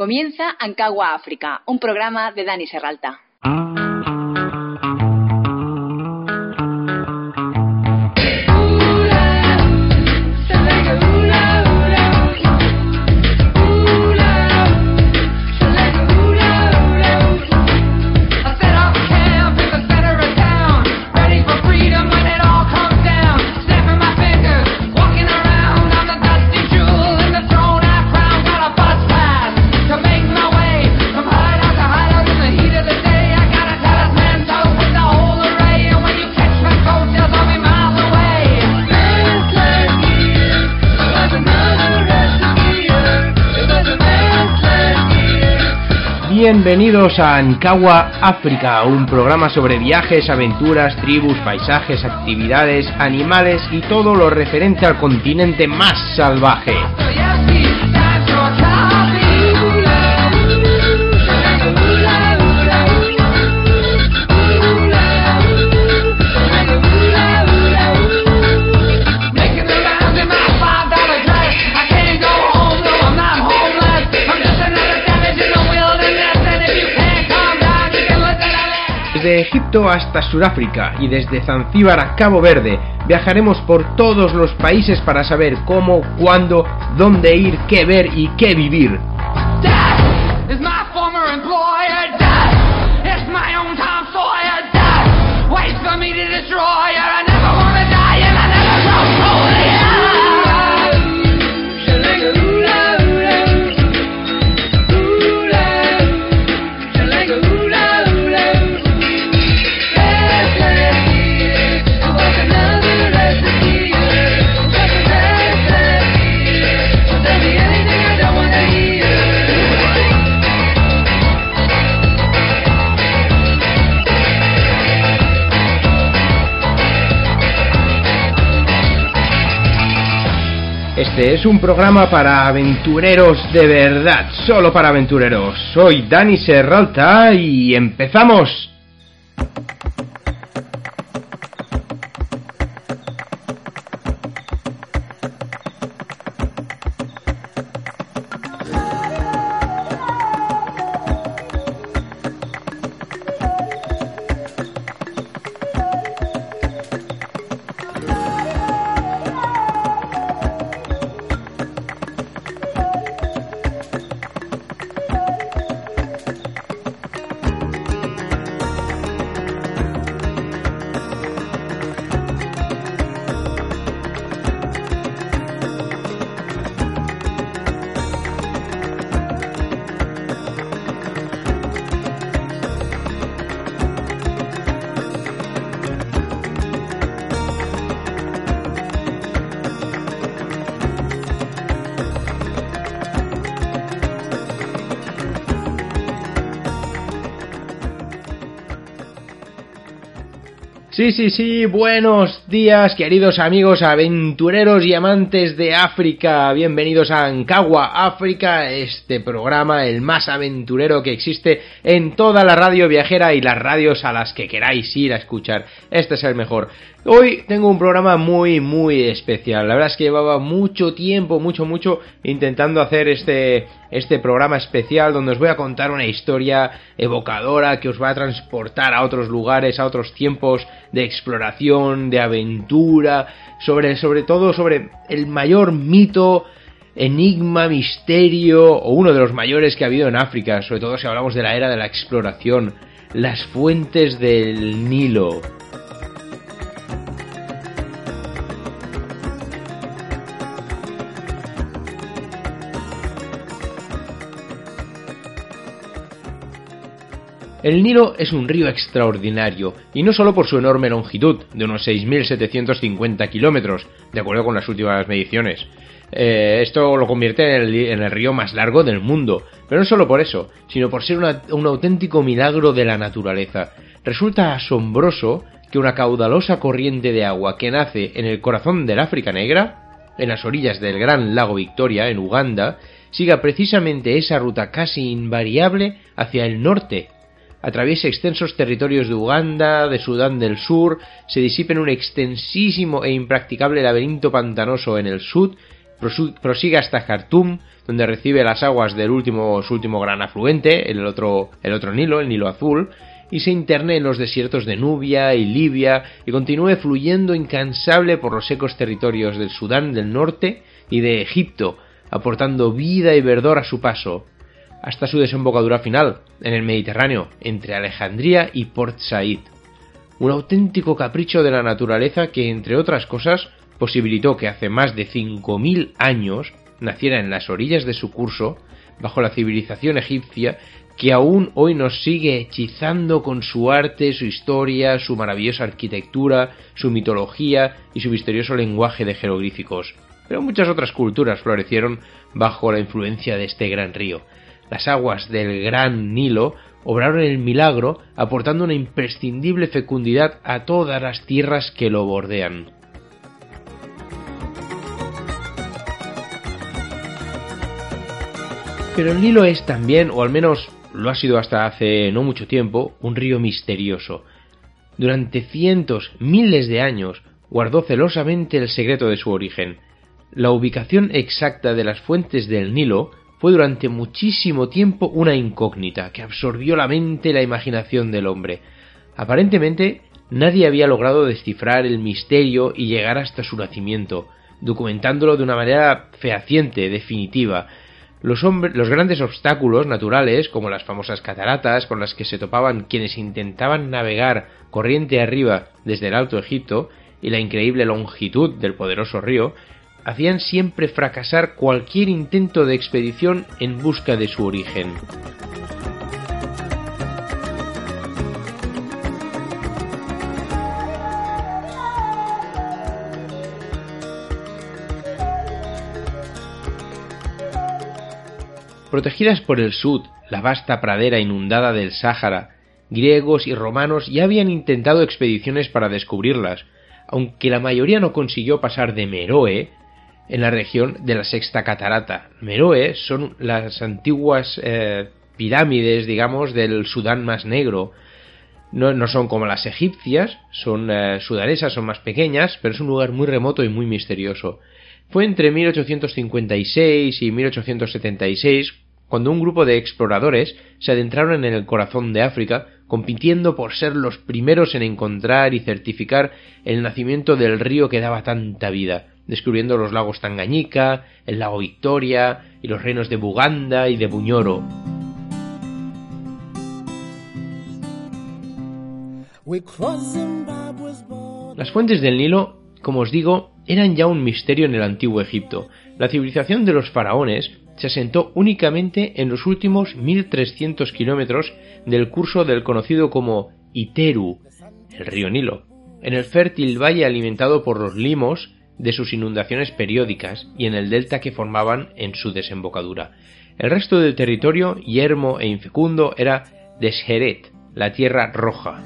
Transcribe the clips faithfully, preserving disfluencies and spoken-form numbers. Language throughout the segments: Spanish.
Comienza Ancagua África, un programa de Dani Serralta. Bienvenidos a Ancagua África, un programa sobre viajes, aventuras, tribus, paisajes, actividades, animales y todo lo referente al continente más salvaje. Desde Egipto hasta Sudáfrica y desde Zanzíbar a Cabo Verde viajaremos por todos los países para saber cómo, cuándo, dónde ir, qué ver y qué vivir. Este es un programa para aventureros de verdad, solo para aventureros. Soy Dani Serralta y empezamos. Sí, sí, sí, buenos días queridos amigos aventureros y amantes de África, bienvenidos a Ancagua África, este programa el más aventurero que existe en toda la radio viajera y las radios a las que queráis ir a escuchar, este es el mejor. Hoy tengo un programa muy, muy especial, la verdad es que llevaba mucho tiempo, mucho, mucho intentando hacer este... este programa especial donde os voy a contar una historia evocadora que os va a transportar a otros lugares, a otros tiempos de exploración, de aventura, sobre, sobre todo sobre el mayor mito, enigma, misterio, o uno de los mayores que ha habido en África, sobre todo si hablamos de la era de la exploración, las fuentes del Nilo. El Nilo es un río extraordinario, y no solo por su enorme longitud, de unos seis mil setecientos cincuenta kilómetros, de acuerdo con las últimas mediciones. Eh, esto lo convierte en el, en el río más largo del mundo, pero no solo por eso, sino por ser una, un auténtico milagro de la naturaleza. Resulta asombroso que una caudalosa corriente de agua que nace en el corazón del África Negra, en las orillas del gran lago Victoria, en Uganda, siga precisamente esa ruta casi invariable hacia el norte. Atraviesa extensos territorios de Uganda, de Sudán del Sur, se disipa en un extensísimo e impracticable laberinto pantanoso en el sur prosigue hasta Jartum, donde recibe las aguas del último, su último gran afluente, el otro, el otro Nilo, el Nilo Azul, y se interne en los desiertos de Nubia y Libia y continúe fluyendo incansable por los secos territorios del Sudán del Norte y de Egipto, aportando vida y verdor a su paso, hasta su desembocadura final en el Mediterráneo, entre Alejandría y Port Said. Un auténtico capricho de la naturaleza que, entre otras cosas, posibilitó que hace más de cinco mil años naciera en las orillas de su curso, bajo la civilización egipcia, que aún hoy nos sigue hechizando con su arte, su historia, su maravillosa arquitectura, su mitología y su misterioso lenguaje de jeroglíficos. Pero muchas otras culturas florecieron bajo la influencia de este gran río. Las aguas del gran Nilo obraron el milagro, aportando una imprescindible fecundidad a todas las tierras que lo bordean. Pero el Nilo es también, o al menos lo ha sido hasta hace no mucho tiempo, un río misterioso. Durante cientos, miles de años, guardó celosamente el secreto de su origen. La ubicación exacta de las fuentes del Nilo fue durante muchísimo tiempo una incógnita que absorbió la mente y la imaginación del hombre. Aparentemente, nadie había logrado descifrar el misterio y llegar hasta su nacimiento, documentándolo de una manera fehaciente, definitiva. Los, hombres, los grandes obstáculos naturales, como las famosas cataratas con las que se topaban quienes intentaban navegar corriente arriba desde el Alto Egipto, y la increíble longitud del poderoso río, hacían siempre fracasar cualquier intento de expedición en busca de su origen. Protegidas por el Sud, la vasta pradera inundada del Sáhara, griegos y romanos ya habían intentado expediciones para descubrirlas, aunque la mayoría no consiguió pasar de Meroe, en la región de la Sexta Catarata. Meroe son las antiguas eh, pirámides, digamos, del Sudán más negro. No, no son como las egipcias, son eh, sudanesas, son más pequeñas, pero es un lugar muy remoto y muy misterioso. Fue entre mil ochocientos cincuenta y seis y mil ochocientos setenta y seis cuando un grupo de exploradores se adentraron en el corazón de África, compitiendo por ser los primeros en encontrar y certificar el nacimiento del río que daba tanta vida, descubriendo los lagos Tanganyika, el lago Victoria y los reinos de Buganda y de Bunyoro. Las fuentes del Nilo, como os digo, eran ya un misterio en el antiguo Egipto. La civilización de los faraones se asentó únicamente en los últimos mil trescientos kilómetros del curso del conocido como Iteru, el río Nilo, en el fértil valle alimentado por los limos de sus inundaciones periódicas y en el delta que formaban en su desembocadura. El resto del territorio, yermo e infecundo, era Desheret, la tierra roja.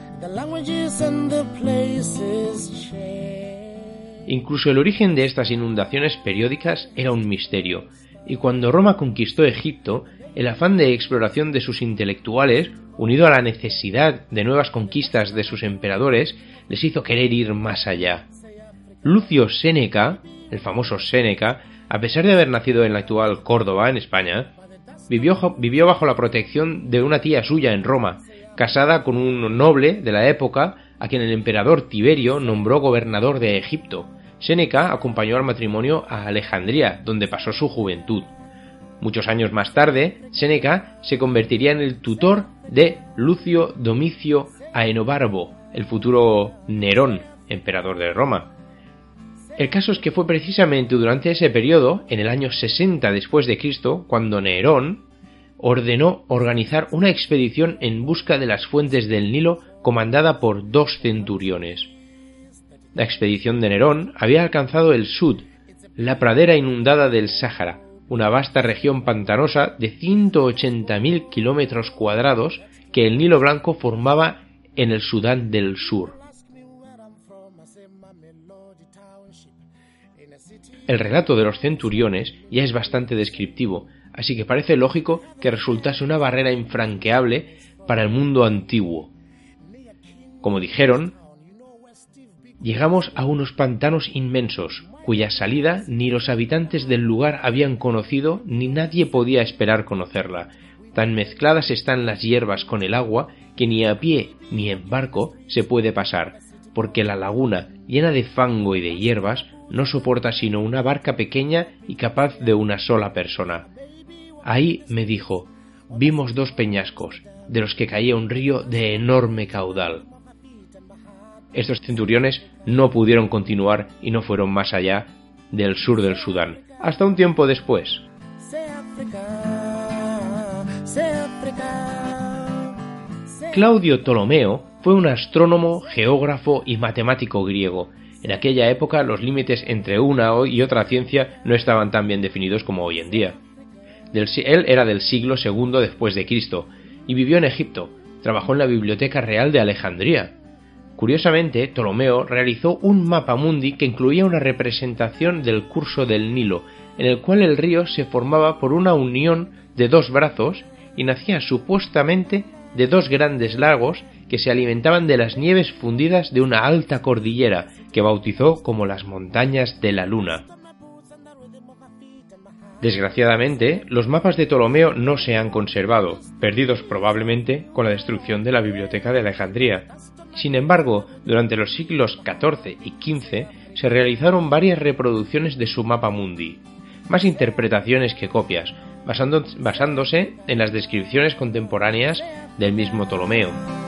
Incluso el origen de estas inundaciones periódicas era un misterio, y cuando Roma conquistó Egipto, el afán de exploración de sus intelectuales, unido a la necesidad de nuevas conquistas de sus emperadores, les hizo querer ir más allá. Lucio Séneca, el famoso Séneca, a pesar de haber nacido en la actual Córdoba, en España, vivió, vivió bajo la protección de una tía suya en Roma, casada con un noble de la época a quien el emperador Tiberio nombró gobernador de Egipto. Séneca acompañó al matrimonio a Alejandría, donde pasó su juventud. Muchos años más tarde, Séneca se convertiría en el tutor de Lucio Domicio Aenobarbo, el futuro Nerón, emperador de Roma. El caso es que fue precisamente durante ese periodo, en el año sesenta después de Cristo, cuando Nerón ordenó organizar una expedición en busca de las fuentes del Nilo comandada por dos centuriones. La expedición de Nerón había alcanzado el Sud, la pradera inundada del Sáhara, una vasta región pantanosa de ciento ochenta mil kilómetros cuadrados que el Nilo Blanco formaba en el Sudán del Sur. El relato de los centuriones ya es bastante descriptivo, así que parece lógico que resultase una barrera infranqueable para el mundo antiguo. Como dijeron, Llegamos a unos pantanos inmensos, cuya salida ni los habitantes del lugar habían conocido ni nadie podía esperar conocerla. Tan mezcladas están las hierbas con el agua que ni a pie ni en barco se puede pasar, porque la laguna, llena de fango y de hierbas, no soporta sino una barca pequeña y capaz de una sola persona. Ahí, me dijo, vimos dos peñascos, de los que caía un río de enorme caudal. Estos centuriones no pudieron continuar y no fueron más allá del sur del Sudán, hasta un tiempo después. Claudio Ptolomeo fue un astrónomo, geógrafo y matemático griego. En aquella época los límites entre una y otra ciencia no estaban tan bien definidos como hoy en día. Del, él era del siglo segundo después de Cristo y vivió en Egipto. Trabajó en la Biblioteca Real de Alejandría. Curiosamente, Ptolomeo realizó un mapa mundi que incluía una representación del curso del Nilo, en el cual el río se formaba por una unión de dos brazos y nacía supuestamente de dos grandes lagos que se alimentaban de las nieves fundidas de una alta cordillera que bautizó como las Montañas de la Luna. Desgraciadamente, los mapas de Ptolomeo no se han conservado, perdidos probablemente con la destrucción de la Biblioteca de Alejandría. Sin embargo, durante los siglos catorce y quince se realizaron varias reproducciones de su mapa mundi, más interpretaciones que copias, basando, basándose en las descripciones contemporáneas del mismo Ptolomeo.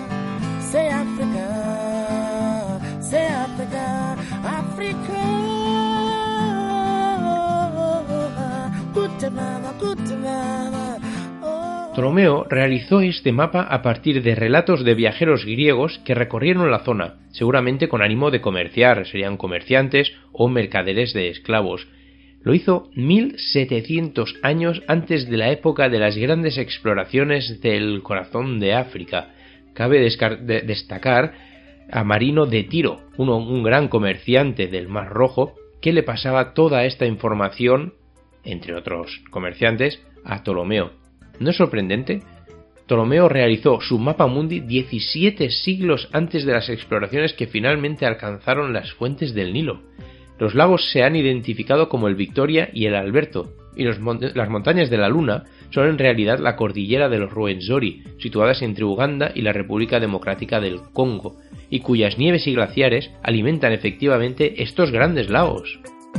Ptolomeo realizó este mapa a partir de relatos de viajeros griegos que recorrieron la zona, seguramente con ánimo de comerciar, serían comerciantes o mercaderes de esclavos. Lo hizo mil setecientos años antes de la época de las grandes exploraciones del corazón de África. Cabe de destacar a Marino de Tiro, uno, un gran comerciante del Mar Rojo, que le pasaba toda esta información, entre otros comerciantes, a Ptolomeo. ¿No es sorprendente? Ptolomeo realizó su mapa mundi diecisiete siglos antes de las exploraciones que finalmente alcanzaron las fuentes del Nilo. Los lagos se han identificado como el Victoria y el Alberto, y los mon- las montañas de la Luna son en realidad la cordillera de los Ruwenzori, situadas entre Uganda y la República Democrática del Congo, y cuyas nieves y glaciares alimentan efectivamente estos grandes lagos.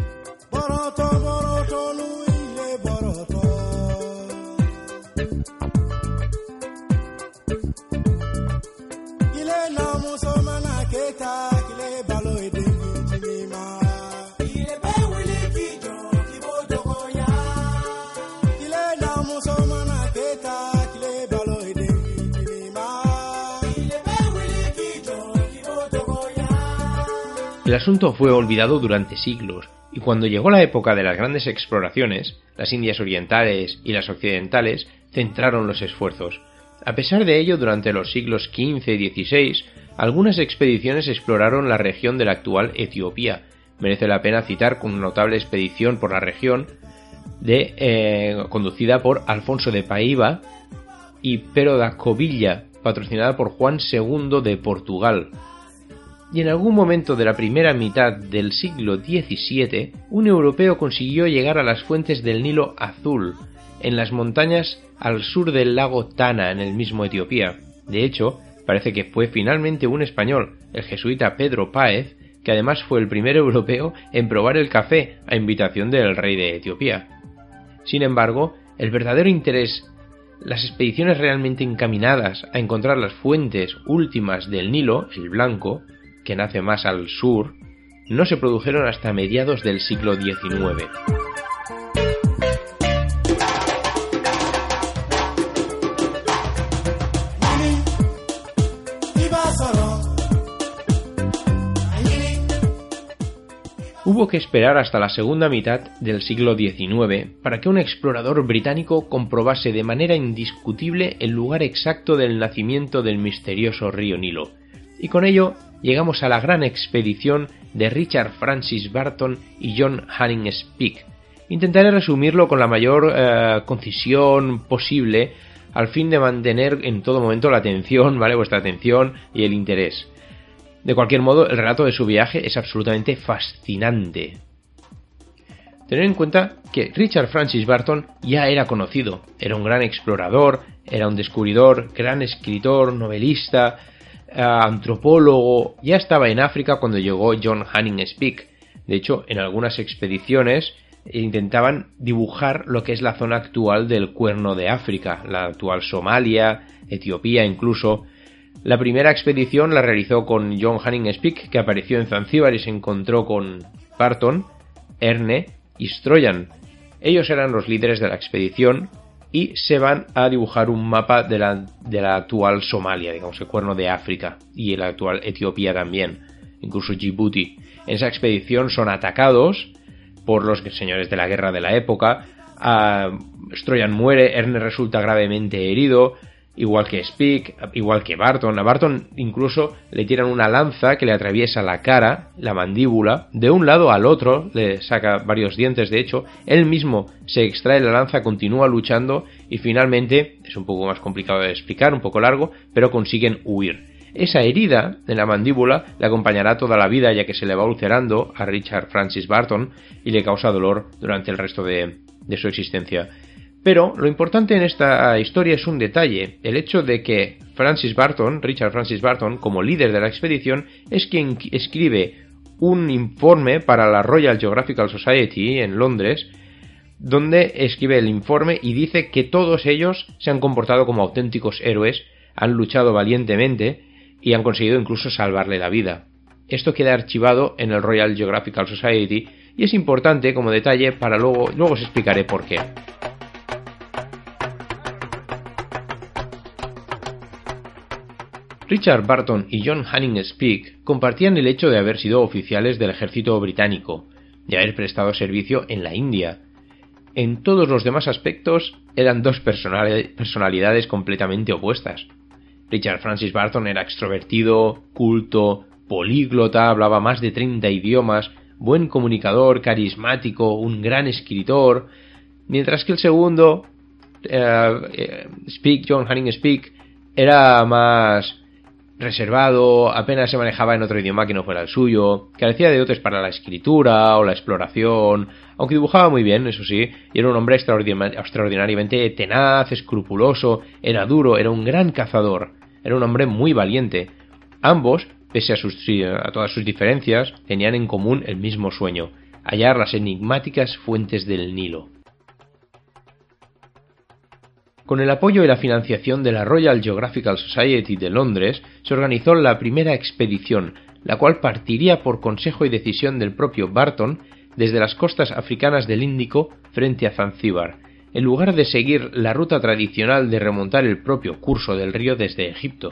El asunto fue olvidado durante siglos, y cuando llegó la época de las grandes exploraciones, las Indias orientales y las occidentales centraron los esfuerzos. A pesar de ello, durante los siglos quince y dieciséis, algunas expediciones exploraron la región de la actual Etiopía. Merece la pena citar una notable expedición por la región de, eh, conducida por Alfonso de Paiva y Pero da Covilla, patrocinada por Juan segundo de Portugal. Y en algún momento de la primera mitad del siglo diecisiete, un europeo consiguió llegar a las fuentes del Nilo Azul, en las montañas al sur del lago Tana, en el mismo Etiopía. De hecho, parece que fue finalmente un español, el jesuita Pedro Páez, que además fue el primer europeo en probar el café a invitación del rey de Etiopía. Sin embargo, el verdadero interés, las expediciones realmente encaminadas a encontrar las fuentes últimas del Nilo, el Blanco, que nace más al sur, no se produjeron hasta mediados del siglo diecinueve. Hubo que esperar hasta la segunda mitad del siglo diecinueve para que un explorador británico comprobase de manera indiscutible el lugar exacto del nacimiento del misterioso río Nilo, y con ello llegamos a la gran expedición de Richard Francis Burton y John Hanning Speke. Intentaré resumirlo con la mayor eh, concisión posible al fin de mantener en todo momento la atención, ¿vale? Vuestra atención y el interés. De cualquier modo, el relato de su viaje es absolutamente fascinante. Tener en cuenta que Richard Francis Burton ya era conocido, era un gran explorador, era un descubridor, gran escritor, novelista, eh, antropólogo, ya estaba en África cuando llegó John Hanning Speke. De hecho, en algunas expediciones intentaban dibujar lo que es la zona actual del Cuerno de África, la actual Somalia, Etiopía incluso. La primera expedición la realizó con John Hanning Speke, que apareció en Zanzíbar y se encontró con Burton, Erne y Stroyan. Ellos eran los líderes de la expedición y se van a dibujar un mapa de la, de la actual Somalia, digamos el Cuerno de África, y la actual Etiopía también, incluso Djibouti. En esa expedición son atacados por los señores de la guerra de la época. Uh, Stroyan muere, Erne resulta gravemente herido, igual que Speke, igual que Burton. A Burton incluso le tiran una lanza que le atraviesa la cara, la mandíbula, de un lado al otro, le saca varios dientes de hecho, él mismo se extrae la lanza, continúa luchando y finalmente, es un poco más complicado de explicar, un poco largo, pero consiguen huir. Esa herida en la mandíbula le acompañará toda la vida, ya que se le va ulcerando a Richard Francis Burton y le causa dolor durante el resto de, de su existencia. Pero lo importante en esta historia es un detalle, el hecho de que Francis Burton, Richard Francis Burton, como líder de la expedición, es quien escribe un informe para la Royal Geographical Society en Londres, donde escribe el informe y dice que todos ellos se han comportado como auténticos héroes, han luchado valientemente y han conseguido incluso salvarle la vida. Esto queda archivado en el Royal Geographical Society y es importante como detalle para luego, luego os explicaré por qué. Richard Burton y John Hanning Speke compartían el hecho de haber sido oficiales del ejército británico, de haber prestado servicio en la India. En todos los demás aspectos eran dos personalidades completamente opuestas. Richard Francis Burton era extrovertido, culto, políglota, hablaba más de treinta idiomas, buen comunicador, carismático, un gran escritor, mientras que el segundo, eh, eh, Speke, John Hanning Speke, era más reservado, apenas se manejaba en otro idioma que no fuera el suyo, carecía de dotes para la escritura o la exploración, aunque dibujaba muy bien, eso sí, y era un hombre extraordinariamente tenaz, escrupuloso, era duro, era un gran cazador, era un hombre muy valiente. Ambos, pese a, sus, a todas sus diferencias, tenían en común el mismo sueño, hallar las enigmáticas fuentes del Nilo. Con el apoyo y la financiación de la Royal Geographical Society de Londres, se organizó la primera expedición, la cual partiría por consejo y decisión del propio Burton desde las costas africanas del Índico frente a Zanzíbar, en lugar de seguir la ruta tradicional de remontar el propio curso del río desde Egipto.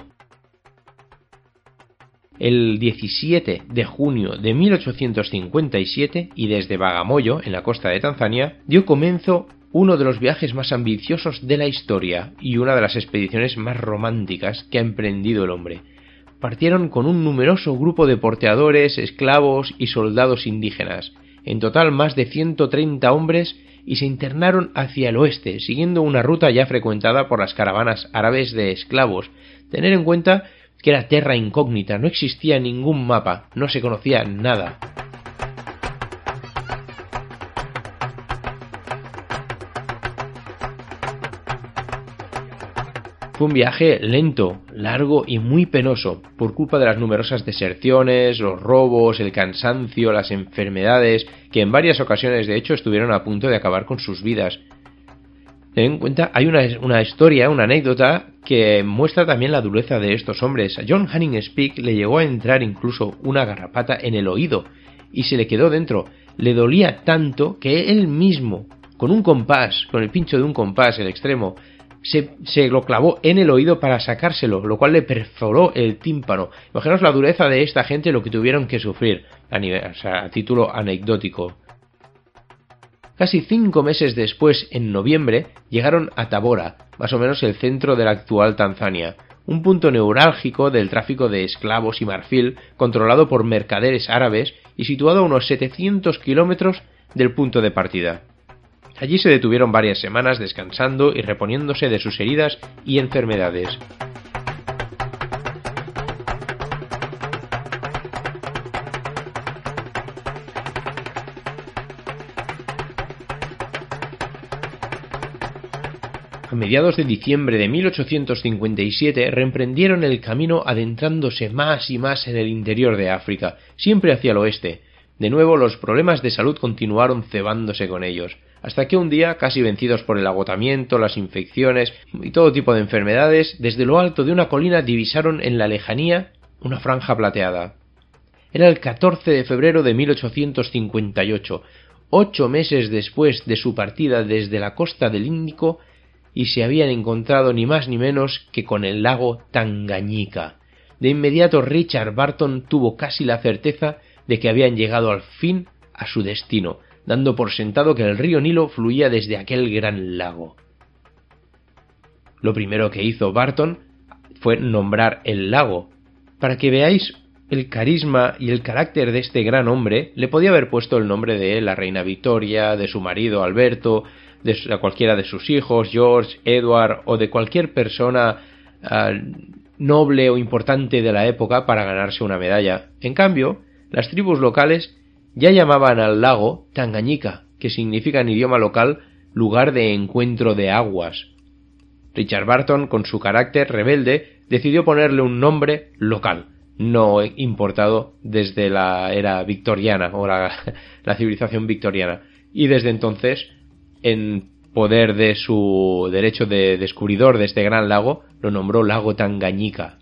El diecisiete de junio de mil ochocientos cincuenta y siete, y desde Bagamoyo, en la costa de Tanzania, dio comienzo uno de los viajes más ambiciosos de la historia y una de las expediciones más románticas que ha emprendido el hombre. Partieron con un numeroso grupo de porteadores, esclavos y soldados indígenas, en total más de ciento treinta hombres, y se internaron hacia el oeste, siguiendo una ruta ya frecuentada por las caravanas árabes de esclavos. Tener en cuenta que era terra incógnita, no existía ningún mapa, no se conocía nada. Fue un viaje lento, largo y muy penoso, por culpa de las numerosas deserciones, los robos, el cansancio, las enfermedades, que en varias ocasiones de hecho estuvieron a punto de acabar con sus vidas. Ten en cuenta, hay una, una historia, una anécdota, que muestra también la dureza de estos hombres. A John Hanning Speke le llegó a entrar incluso una garrapata en el oído, y se le quedó dentro. Le dolía tanto que él mismo, con un compás, con el pincho de un compás, el extremo, Se, se lo clavó en el oído para sacárselo, lo cual le perforó el tímpano. Imaginaos la dureza de esta gente, lo que tuvieron que sufrir, a, nivel, o sea, a título anecdótico. Casi cinco meses después, en noviembre, llegaron a Tabora, más o menos el centro de la actual Tanzania, un punto neurálgico del tráfico de esclavos y marfil, controlado por mercaderes árabes y situado a unos setecientos kilómetros del punto de partida. Allí se detuvieron varias semanas descansando y reponiéndose de sus heridas y enfermedades. A mediados de diciembre de mil ochocientos cincuenta y siete reemprendieron el camino adentrándose más y más en el interior de África, siempre hacia el oeste. De nuevo los problemas de salud continuaron cebándose con ellos, hasta que un día, casi vencidos por el agotamiento, las infecciones y todo tipo de enfermedades, desde lo alto de una colina divisaron en la lejanía una franja plateada. Era el catorce de febrero de mil ochocientos cincuenta y ocho, ocho meses después de su partida desde la costa del Índico, y se habían encontrado ni más ni menos que con el lago Tanganyika. De inmediato Richard Burton tuvo casi la certeza de que habían llegado al fin a su destino, dando por sentado que el río Nilo fluía desde aquel gran lago. Lo primero que hizo Burton fue nombrar el lago. Para que veáis el carisma y el carácter de este gran hombre, le podía haber puesto el nombre de la reina Victoria, de su marido Alberto, de cualquiera de sus hijos, George, Edward, o de cualquier persona uh, noble o importante de la época para ganarse una medalla. En cambio, las tribus locales ya llamaban al lago Tanganyika, que significa en idioma local lugar de encuentro de aguas. Richard Burton, con su carácter rebelde, decidió ponerle un nombre local, no importado desde la era victoriana o la, la civilización victoriana, y desde entonces, en poder de su derecho de descubridor de este gran lago, lo nombró lago Tanganyika.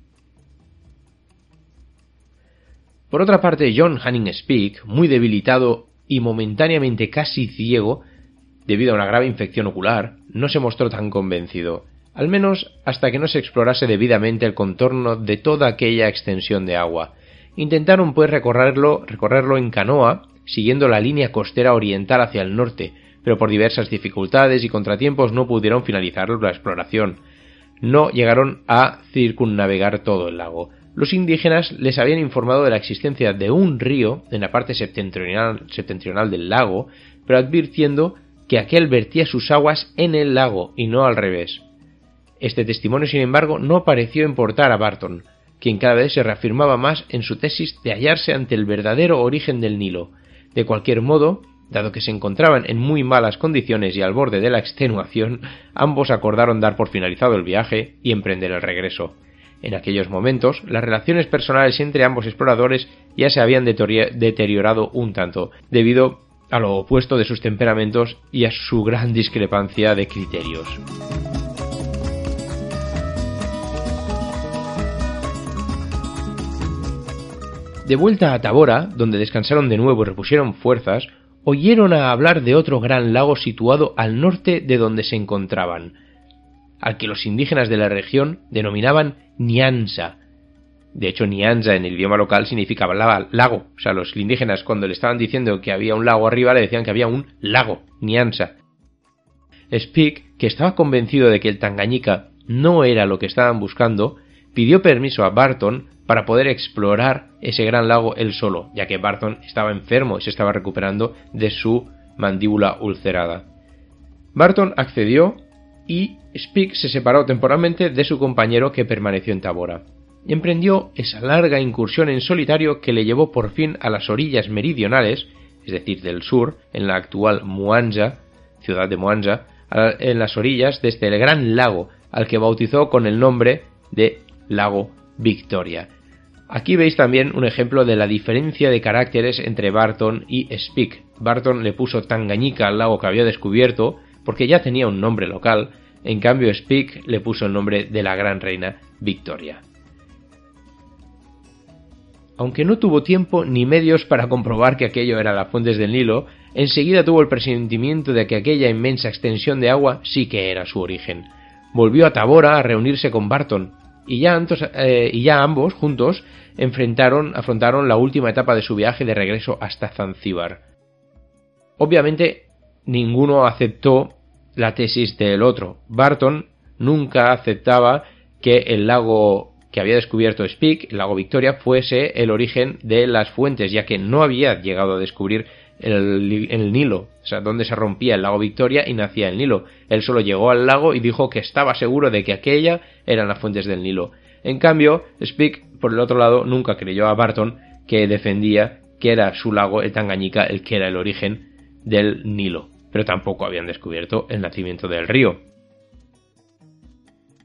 Por otra parte, John Hanning Speke, muy debilitado y momentáneamente casi ciego debido a una grave infección ocular, no se mostró tan convencido, al menos hasta que no se explorase debidamente el contorno de toda aquella extensión de agua. Intentaron pues recorrerlo, recorrerlo en canoa, siguiendo la línea costera oriental hacia el norte, pero por diversas dificultades y contratiempos no pudieron finalizar la exploración. No llegaron a circunnavegar todo el lago. Los indígenas les habían informado de la existencia de un río en la parte septentrional, septentrional del lago, pero advirtiendo que aquel vertía sus aguas en el lago y no al revés. Este testimonio, sin embargo, no pareció importar a Burton, quien cada vez se reafirmaba más en su tesis de hallarse ante el verdadero origen del Nilo. De cualquier modo, dado que se encontraban en muy malas condiciones y al borde de la extenuación, ambos acordaron dar por finalizado el viaje y emprender el regreso. En aquellos momentos, las relaciones personales entre ambos exploradores ya se habían deteriorado un tanto, debido a lo opuesto de sus temperamentos y a su gran discrepancia de criterios. De vuelta a Tabora, donde descansaron de nuevo y repusieron fuerzas, oyeron a hablar de otro gran lago situado al norte de donde se encontraban, al que los indígenas de la región denominaban Nyanza. De hecho, Nyanza en el idioma local significaba lago. O sea, los indígenas cuando le estaban diciendo que había un lago arriba le decían que había un lago, Nyanza. Speke, que estaba convencido de que el Tanganyika no era lo que estaban buscando, pidió permiso a Burton para poder explorar ese gran lago él solo, ya que Burton estaba enfermo y se estaba recuperando de su mandíbula ulcerada. Burton accedió y Speke se separó temporalmente de su compañero que permaneció en Tabora. Emprendió esa larga incursión en solitario que le llevó por fin a las orillas meridionales, es decir, del sur, en la actual Mwanza, ciudad de Mwanza, en las orillas de este gran lago, al que bautizó con el nombre de Lago Victoria. Aquí veis también un ejemplo de la diferencia de caracteres entre Burton y Speke. Burton le puso Tanganyika al lago que había descubierto porque ya tenía un nombre local, en cambio Speke le puso el nombre de la gran reina Victoria. Aunque no tuvo tiempo ni medios para comprobar que aquello era las fuentes del Nilo, enseguida tuvo el presentimiento de que aquella inmensa extensión de agua sí que era su origen. Volvió a Tabora a reunirse con Burton, y ya, antos, eh, y ya ambos, juntos, enfrentaron, afrontaron la última etapa de su viaje de regreso hasta Zanzíbar. Obviamente, ninguno aceptó la tesis del otro. Burton nunca aceptaba que el lago que había descubierto Speke, el lago Victoria, fuese el origen de las fuentes, ya que no había llegado a descubrir el, el Nilo, o sea, donde se rompía el lago Victoria y nacía el Nilo. Él solo llegó al lago y dijo que estaba seguro de que aquella eran las fuentes del Nilo. En cambio, Speke, por el otro lado, nunca creyó a Burton, que defendía que era su lago, el Tanganyika, el que era el origen del Nilo, pero tampoco habían descubierto el nacimiento del río.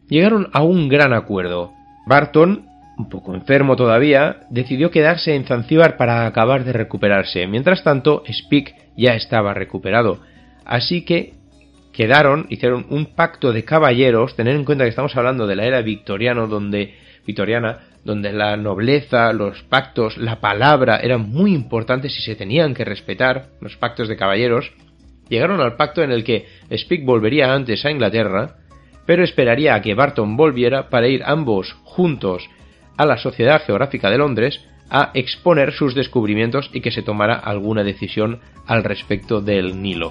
llegaron a un gran acuerdo. Barton, un poco enfermo todavía, decidió quedarse en Zanzíbar para acabar de recuperarse. Mientras tanto, Speke ya estaba recuperado. Así que quedaron, hicieron un pacto de caballeros. Tened en cuenta que estamos hablando de la era victoriano, donde, victoriana, donde la nobleza, los pactos, la palabra eran muy importantes y se tenían que respetar, los pactos de caballeros. Llegaron al pacto en el que Speke volvería antes a Inglaterra, pero esperaría a que Barton volviera para ir ambos juntos a la Sociedad Geográfica de Londres a exponer sus descubrimientos y que se tomara alguna decisión al respecto del Nilo.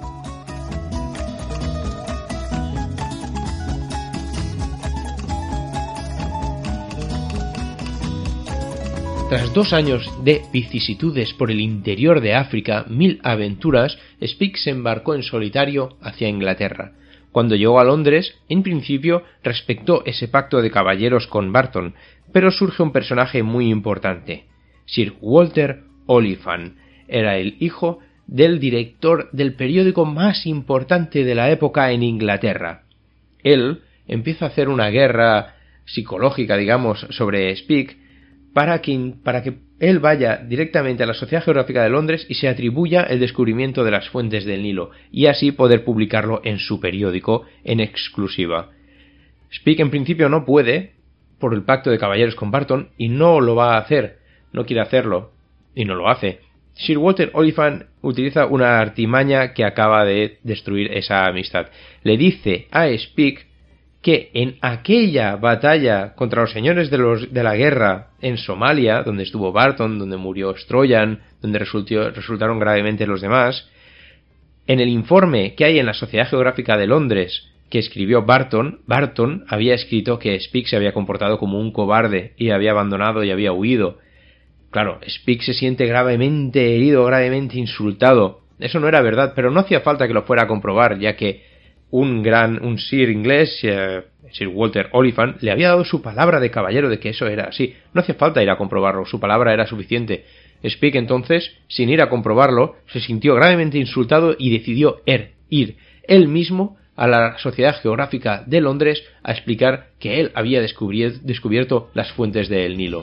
Tras dos años de vicisitudes por el interior de África, mil aventuras, Speke se embarcó en solitario hacia Inglaterra. Cuando llegó a Londres, en principio respetó ese pacto de caballeros con Barton, pero surge un personaje muy importante. Sir Walter Oliphant era el hijo del director del periódico más importante de la época en Inglaterra. Él empieza a hacer una guerra psicológica, digamos, sobre Speke, para que, para que él vaya directamente a la Sociedad Geográfica de Londres y se atribuya el descubrimiento de las fuentes del Nilo, y así poder publicarlo en su periódico en exclusiva. Speke en principio no puede, por el pacto de caballeros con Barton, y no lo va a hacer, no quiere hacerlo, y no lo hace. Sir Walter Oliphant utiliza una artimaña que acaba de destruir esa amistad. Le dice a Speke que en aquella batalla contra los señores de, los, de la guerra en Somalia, donde estuvo Barton, donde murió Stroyan, donde resultó, resultaron gravemente los demás, en el informe que hay en la Sociedad Geográfica de Londres que escribió Barton, Barton había escrito que Speke se había comportado como un cobarde y había abandonado y había huido. Claro, Speke se siente gravemente herido, gravemente insultado. Eso no era verdad, pero no hacía falta que lo fuera a comprobar, ya que un gran, un sir inglés, eh, Sir Walter Oliphant, le había dado su palabra de caballero de que eso era así. No hacía falta ir a comprobarlo, su palabra era suficiente. Speke entonces, sin ir a comprobarlo, se sintió gravemente insultado y decidió er, ir él mismo a la Sociedad Geográfica de Londres a explicar que él había descubierto, descubierto las fuentes del Nilo.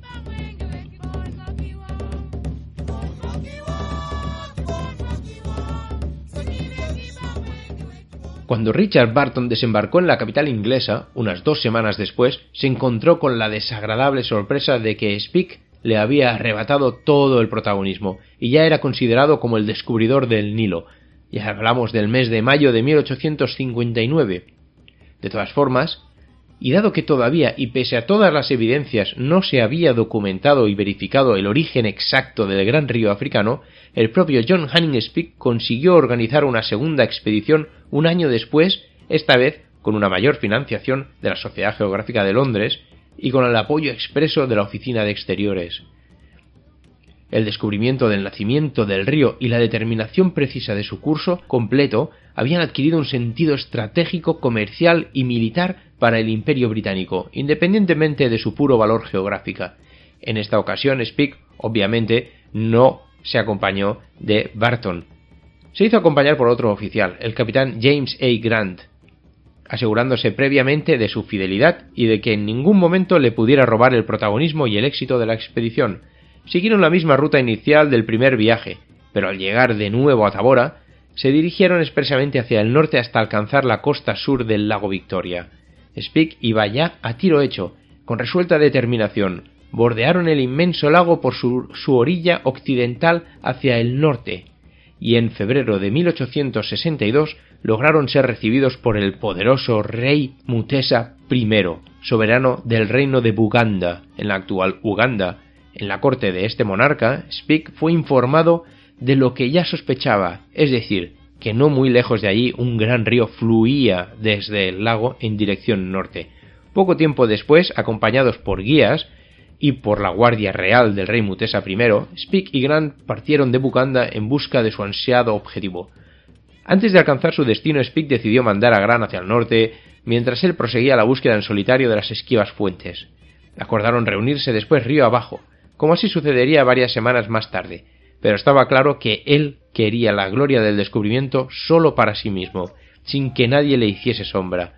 Cuando Richard Barton desembarcó en la capital inglesa, unas dos semanas después, se encontró con la desagradable sorpresa de que Speke le había arrebatado todo el protagonismo, y ya era considerado como el descubridor del Nilo. Ya hablamos del mes de mayo de mil ochocientos cincuenta y nueve. De todas formas, y dado que todavía, y pese a todas las evidencias, no se había documentado y verificado el origen exacto del gran río africano, el propio John Hanning Speke consiguió organizar una segunda expedición un año después, esta vez con una mayor financiación de la Sociedad Geográfica de Londres y con el apoyo expreso de la Oficina de Exteriores. El descubrimiento del nacimiento del río y la determinación precisa de su curso completo habían adquirido un sentido estratégico, comercial y militar para el Imperio Británico, independientemente de su puro valor geográfico. En esta ocasión, Speke, obviamente, no se acompañó de Barton. Se hizo acompañar por otro oficial, el capitán James A. Grant, asegurándose previamente de su fidelidad y de que en ningún momento le pudiera robar el protagonismo y el éxito de la expedición. Siguieron la misma ruta inicial del primer viaje, pero al llegar de nuevo a Tabora, se dirigieron expresamente hacia el norte hasta alcanzar la costa sur del lago Victoria. Speke iba ya a tiro hecho, con resuelta determinación. Bordearon el inmenso lago por su, su orilla occidental hacia el norte, y en febrero de mil ochocientos sesenta y dos lograron ser recibidos por el poderoso rey Mutesa primero, soberano del reino de Buganda, en la actual Uganda. En la corte de este monarca, Speke fue informado de lo que ya sospechaba, es decir, que no muy lejos de allí un gran río fluía desde el lago en dirección norte. Poco tiempo después, acompañados por guías y por la Guardia Real del rey Mutesa primero, Speke y Grant partieron de Buganda en busca de su ansiado objetivo. Antes de alcanzar su destino, Speke decidió mandar a Grant hacia el norte, mientras él proseguía la búsqueda en solitario de las esquivas fuentes. Acordaron reunirse después río abajo, como así sucedería varias semanas más tarde, pero estaba claro que él quería la gloria del descubrimiento solo para sí mismo, sin que nadie le hiciese sombra.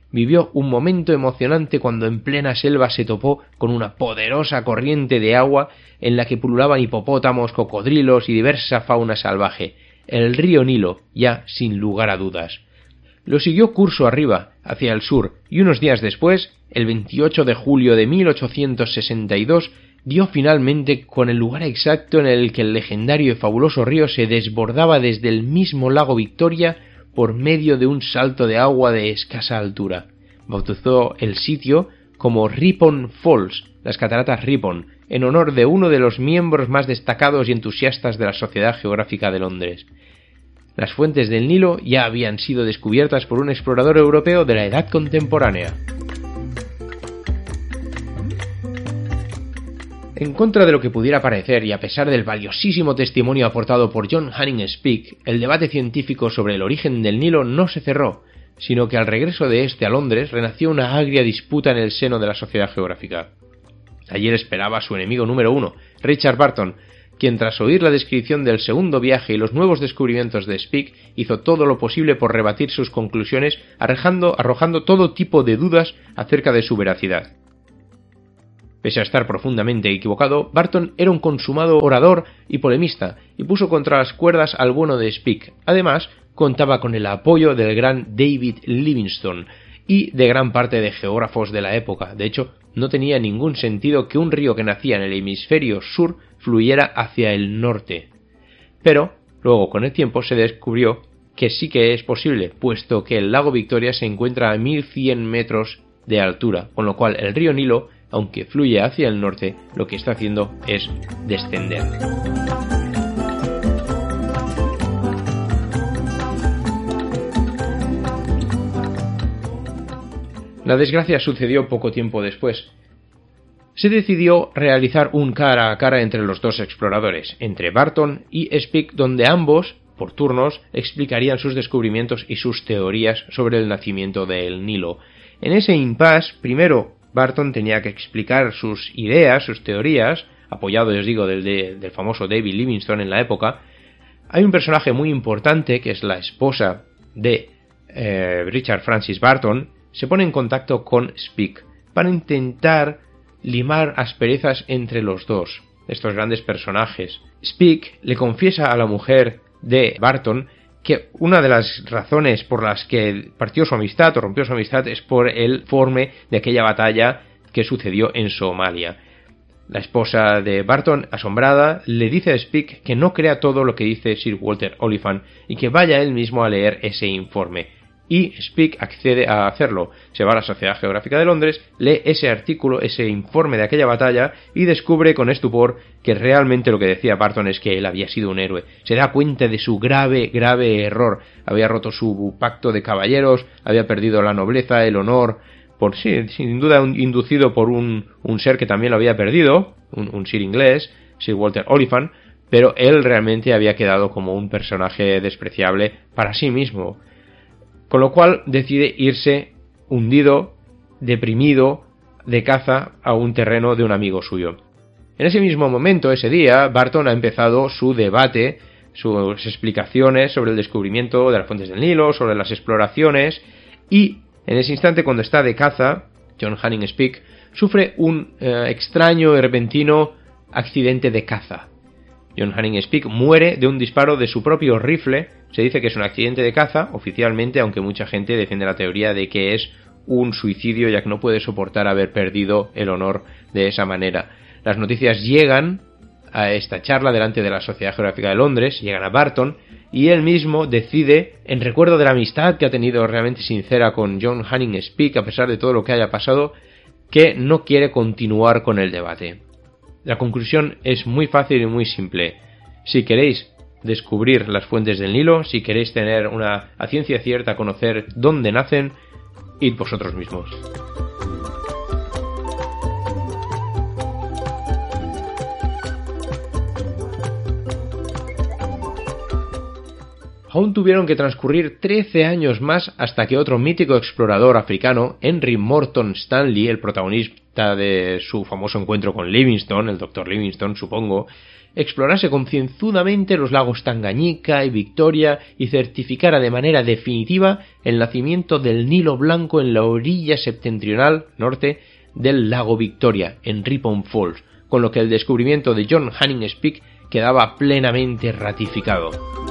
vivió un momento emocionante cuando en plena selva se topó con una poderosa corriente de agua en la que pululaban hipopótamos, cocodrilos y diversa fauna salvaje, el río Nilo, ya sin lugar a dudas. Lo siguió curso arriba, hacia el sur, y unos días después, el veintiocho de julio de mil ochocientos sesenta y dos, dio finalmente con el lugar exacto en el que el legendario y fabuloso río se desbordaba desde el mismo lago Victoria por medio de un salto de agua de escasa altura. Bautizó el sitio como Ripon Falls, las cataratas Ripon, en honor de uno de los miembros más destacados y entusiastas de la Sociedad Geográfica de Londres. Las fuentes del Nilo ya habían sido descubiertas por un explorador europeo de la edad contemporánea. En contra de lo que pudiera parecer y a pesar del valiosísimo testimonio aportado por John Hanning Speke, el debate científico sobre el origen del Nilo no se cerró, sino que al regreso de este a Londres renació una agria disputa en el seno de la Sociedad Geográfica. Ayer esperaba a su enemigo número uno, Richard Barton, quien tras oír la descripción del segundo viaje y los nuevos descubrimientos de Speke hizo todo lo posible por rebatir sus conclusiones, arrojando, arrojando todo tipo de dudas acerca de su veracidad. Pese a estar profundamente equivocado, Barton era un consumado orador y polemista, y puso contra las cuerdas al bueno de Speke. Además, contaba con el apoyo del gran David Livingstone y de gran parte de geógrafos de la época. De hecho, no tenía ningún sentido que un río que nacía en el hemisferio sur fluyera hacia el norte. Pero, luego con el tiempo se descubrió que sí que es posible, puesto que el lago Victoria se encuentra a mil cien metros de altura, con lo cual el río Nilo, aunque fluye hacia el norte, lo que está haciendo es descender. La desgracia sucedió poco tiempo después. Se decidió realizar un cara a cara entre los dos exploradores, entre Barton y Speke, donde ambos, por turnos, explicarían sus descubrimientos y sus teorías sobre el nacimiento del Nilo. En ese impasse, primero Barton tenía que explicar sus ideas, sus teorías, apoyado, os digo, del, de, del famoso David Livingstone en la época. Hay un personaje muy importante, que es la esposa de eh, Richard Francis Barton, se pone en contacto con Speke para intentar limar asperezas entre los dos, estos grandes personajes. Speke le confiesa a la mujer de Barton que una de las razones por las que partió su amistad o rompió su amistad es por el informe de aquella batalla que sucedió en Somalia. La esposa de Barton, asombrada, le dice a Speke que no crea todo lo que dice Sir Walter Oliphant y que vaya él mismo a leer ese informe. Y Speke accede a hacerlo. Se va a la Sociedad Geográfica de Londres, lee ese artículo, ese informe de aquella batalla y descubre con estupor que realmente lo que decía Barton es que él había sido un héroe. Se da cuenta de su grave, grave error. Había roto su pacto de caballeros, había perdido la nobleza, el honor, por sí, sin duda inducido por un, un ser que también lo había perdido, un, un Sir inglés, Sir Walter Oliphant, pero él realmente había quedado como un personaje despreciable para sí mismo. Con lo cual decide irse hundido, deprimido, de caza a un terreno de un amigo suyo. En ese mismo momento, ese día, Barton ha empezado su debate, sus explicaciones sobre el descubrimiento de las fuentes del Nilo, sobre las exploraciones, y en ese instante, cuando está de caza, John Hanning Speke sufre un eh, extraño y repentino accidente de caza. John Hanning Speke muere de un disparo de su propio rifle. Se dice que es un accidente de caza, oficialmente, aunque mucha gente defiende la teoría de que es un suicidio, ya que no puede soportar haber perdido el honor de esa manera. Las noticias llegan a esta charla delante de la Sociedad Geográfica de Londres, llegan a Barton, y él mismo decide, en recuerdo de la amistad que ha tenido realmente sincera con John Hanning Speke, a pesar de todo lo que haya pasado, que no quiere continuar con el debate. La conclusión es muy fácil y muy simple. Si queréis descubrir las fuentes del Nilo, si queréis tener una a ciencia cierta conocer dónde nacen, id vosotros mismos. Aún tuvieron que transcurrir trece años más hasta que otro mítico explorador africano, Henry Morton Stanley, el protagonista de su famoso encuentro con Livingstone, el doctor Livingstone, supongo, explorase concienzudamente los lagos Tangañika y Victoria y certificara de manera definitiva el nacimiento del Nilo Blanco en la orilla septentrional norte del lago Victoria, en Ripon Falls, con lo que el descubrimiento de John Hanning Speke quedaba plenamente ratificado.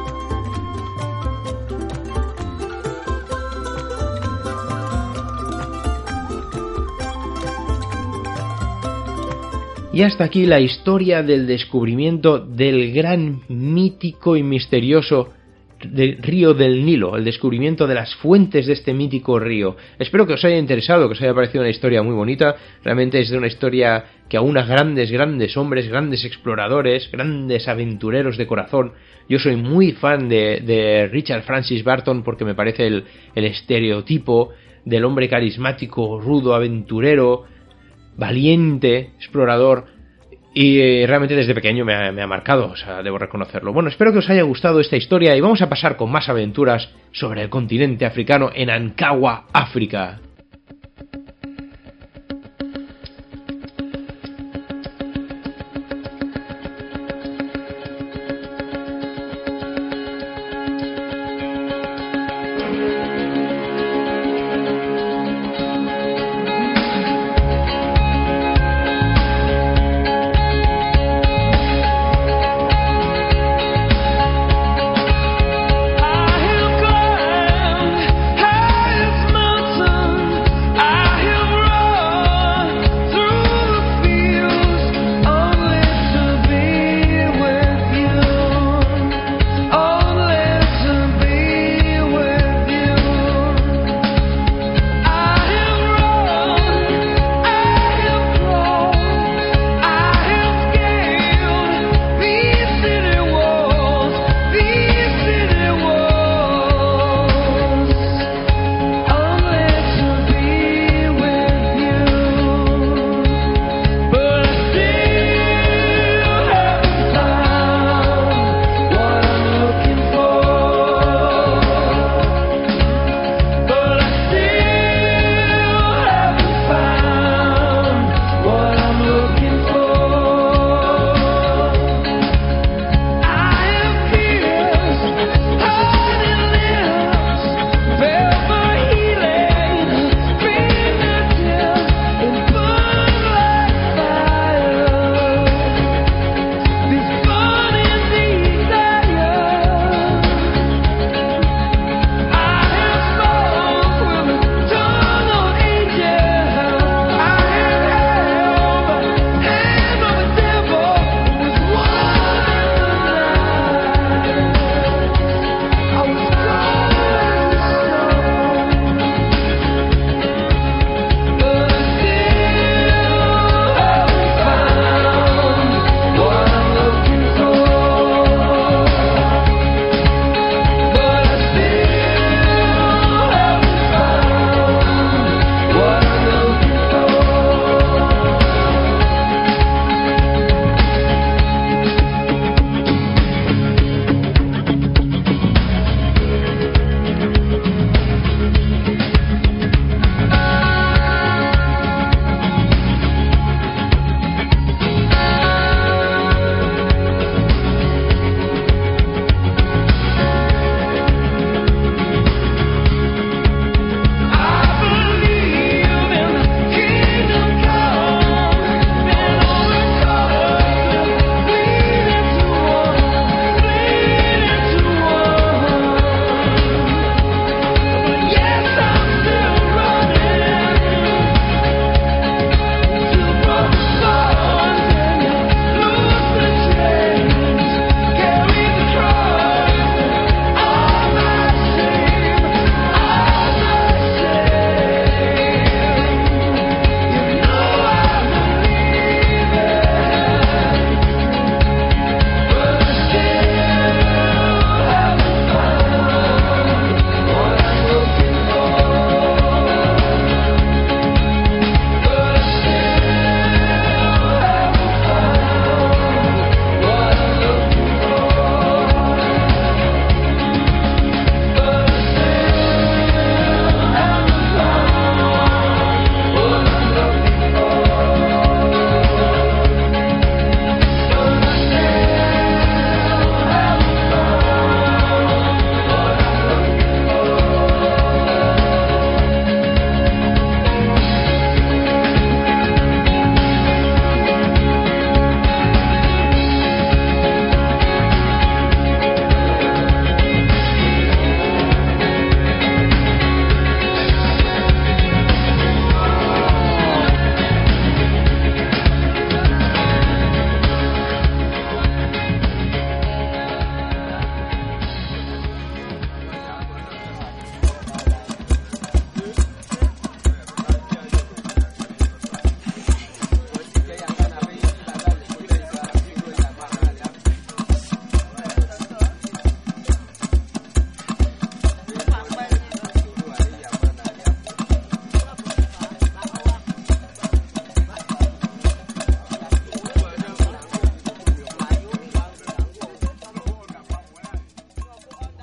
Y hasta aquí la historia del descubrimiento del gran, mítico y misterioso de río del Nilo, el descubrimiento de las fuentes de este mítico río. Espero que os haya interesado, que os haya parecido una historia muy bonita. Realmente es de una historia que aúna grandes, grandes hombres, grandes exploradores, grandes aventureros de corazón. Yo soy muy fan de, de Richard Francis Burton porque me parece el, el estereotipo del hombre carismático, rudo, aventurero, valiente, explorador, y eh, realmente desde pequeño me ha, me ha marcado, o sea, debo reconocerlo. Bueno, espero que os haya gustado esta historia y vamos a pasar con más aventuras sobre el continente africano en Ancagua, África. High as mountains,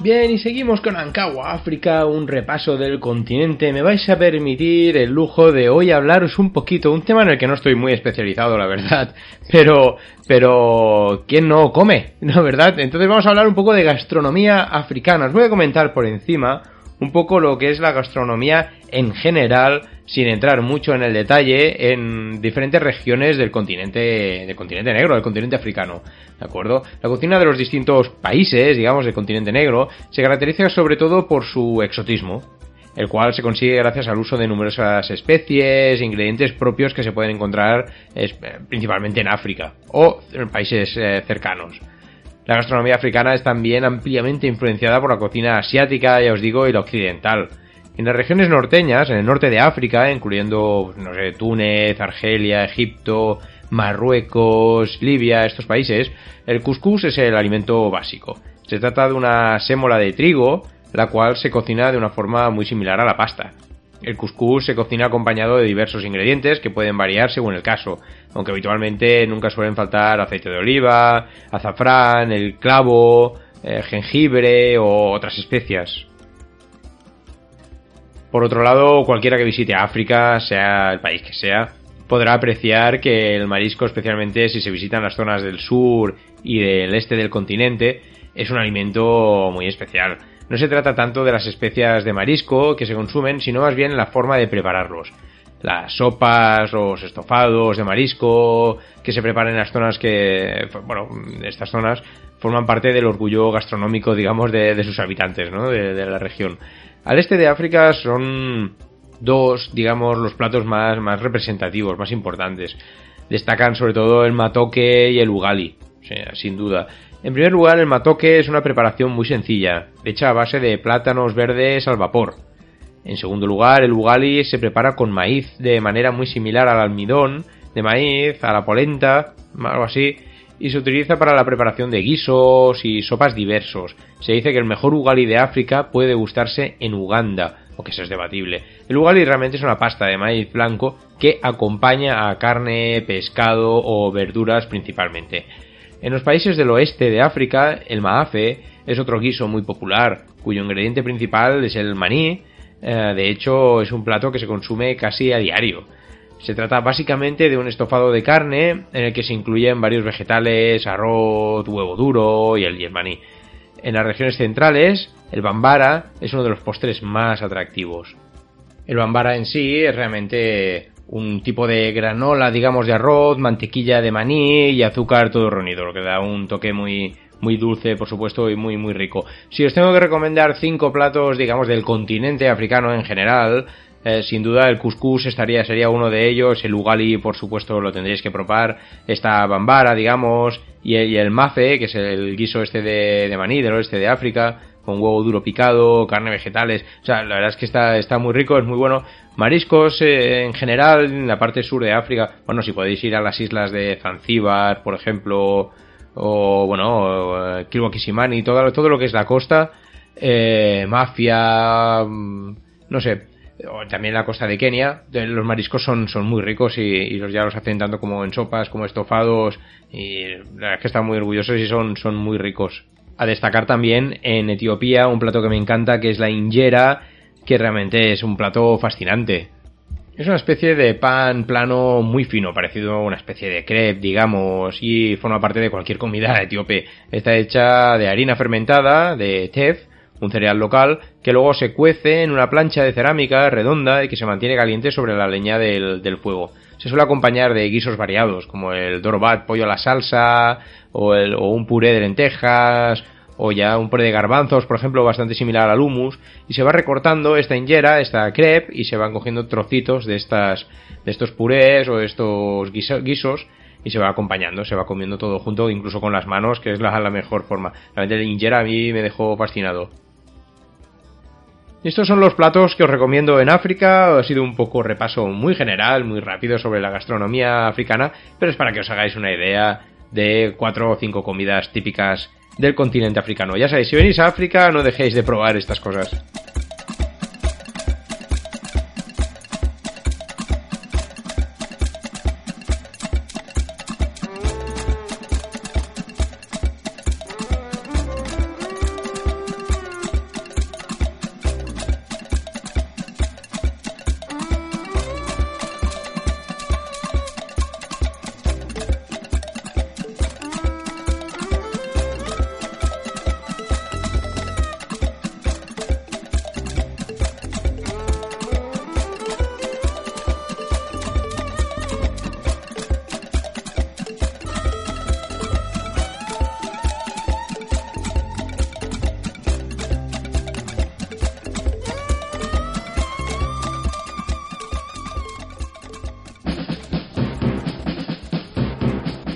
Bien, y seguimos con Ankawa África, un repaso del continente. Me vais a permitir el lujo de hoy hablaros un poquito, un tema en el que no estoy muy especializado, la verdad, pero, pero, ¿quién no come? ¿No, verdad? Entonces vamos a hablar un poco de gastronomía africana. Os voy a comentar por encima un poco lo que es la gastronomía en general, sin entrar mucho en el detalle, en diferentes regiones del continente, del continente negro, del continente africano, ¿de acuerdo? La cocina de los distintos países, digamos, del continente negro, se caracteriza sobre todo por su exotismo, el cual se consigue gracias al uso de numerosas especies e ingredientes propios que se pueden encontrar es, principalmente en África o en países eh, cercanos. La gastronomía africana es también ampliamente influenciada por la cocina asiática, ya os digo, y la occidental. En las regiones norteñas, en el norte de África, incluyendo, no sé, Túnez, Argelia, Egipto, Marruecos, Libia, estos países, el cuscús es el alimento básico. Se trata de una sémola de trigo, la cual se cocina de una forma muy similar a la pasta. El cuscús se cocina acompañado de diversos ingredientes que pueden variar según el caso, aunque habitualmente nunca suelen faltar aceite de oliva, azafrán, el clavo, eh, jengibre o otras especias. Por otro lado, cualquiera que visite África, sea el país que sea, podrá apreciar que el marisco, especialmente si se visitan las zonas del sur y del este del continente, es un alimento muy especial. No se trata tanto de las especias de marisco que se consumen, sino más bien la forma de prepararlos. Las sopas, los estofados de marisco que se preparan en las zonas que, bueno, estas zonas forman parte del orgullo gastronómico, digamos, de, de sus habitantes, ¿no? De, de la región. Al este de África son dos, digamos, los platos más, más representativos, más importantes. Destacan sobre todo el matoke y el ugali, o sea, sin duda. En primer lugar, el matoke es una preparación muy sencilla, hecha a base de plátanos verdes al vapor. En segundo lugar, el ugali se prepara con maíz de manera muy similar al almidón de maíz, a la polenta, algo así, y se utiliza para la preparación de guisos y sopas diversos. Se dice que el mejor ugali de África puede degustarse en Uganda, aunque eso es debatible. El ugali realmente es una pasta de maíz blanco que acompaña a carne, pescado o verduras principalmente. En los países del oeste de África, el maafe es otro guiso muy popular, cuyo ingrediente principal es el maní. Eh, de hecho, es un plato que se consume casi a diario. Se trata básicamente de un estofado de carne en el que se incluyen varios vegetales, arroz, huevo duro y el, y el maní. En las regiones centrales, el bambara es uno de los postres más atractivos. El bambara en sí es realmente un tipo de granola, digamos, de arroz, mantequilla de maní y azúcar todo reunido, lo que da un toque muy, muy dulce, por supuesto, y muy, muy rico. Si os tengo que recomendar cinco platos, digamos, del continente africano en general, eh, sin duda el cuscús estaría, sería uno de ellos, el ugali, por supuesto, lo tendréis que probar, esta bambara, digamos, y el, y el mafe, que es el guiso este de, de maní del oeste de África, con huevo duro picado, carne, vegetales. O sea, la verdad es que está, está muy rico, es muy bueno. Mariscos eh, en general, en la parte sur de África, bueno, si podéis ir a las islas de Zanzíbar, por ejemplo, o bueno, eh, Kilwa-Kisimani, todo, todo lo que es la costa, eh, Mafia, no sé, o también la costa de Kenia, los mariscos son, son muy ricos y, y los ya los hacen tanto como en sopas, como estofados, y la verdad es que están muy orgullosos y son, son muy ricos. A destacar también en Etiopía un plato que me encanta, que es la injera, que realmente es un plato fascinante. Es una especie de pan plano muy fino, parecido a una especie de crepe, digamos, y forma parte de cualquier comida etíope. Está hecha de harina fermentada, de tef, un cereal local, que luego se cuece en una plancha de cerámica redonda y que se mantiene caliente sobre la leña del, del fuego. Se suele acompañar de guisos variados, como el dorobat, pollo a la salsa, o, el, o un puré de lentejas, o ya un puré de garbanzos, por ejemplo, bastante similar al hummus, y se va recortando esta injera, esta crepe, y se van cogiendo trocitos de estas, de estos purés o estos guisos, y se va acompañando, se va comiendo todo junto, incluso con las manos, que es la, la mejor forma. Realmente la injera a mí me dejó fascinado. Estos son los platos que os recomiendo en África. Ha sido un poco repaso muy general, muy rápido sobre la gastronomía africana, pero es para que os hagáis una idea de cuatro o cinco comidas típicas del continente africano. Ya sabéis, si venís a África no dejéis de probar estas cosas.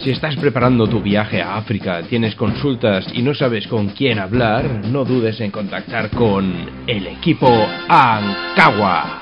Si estás preparando tu viaje a África, tienes consultas y no sabes con quién hablar, no dudes en contactar con el equipo Ancagua.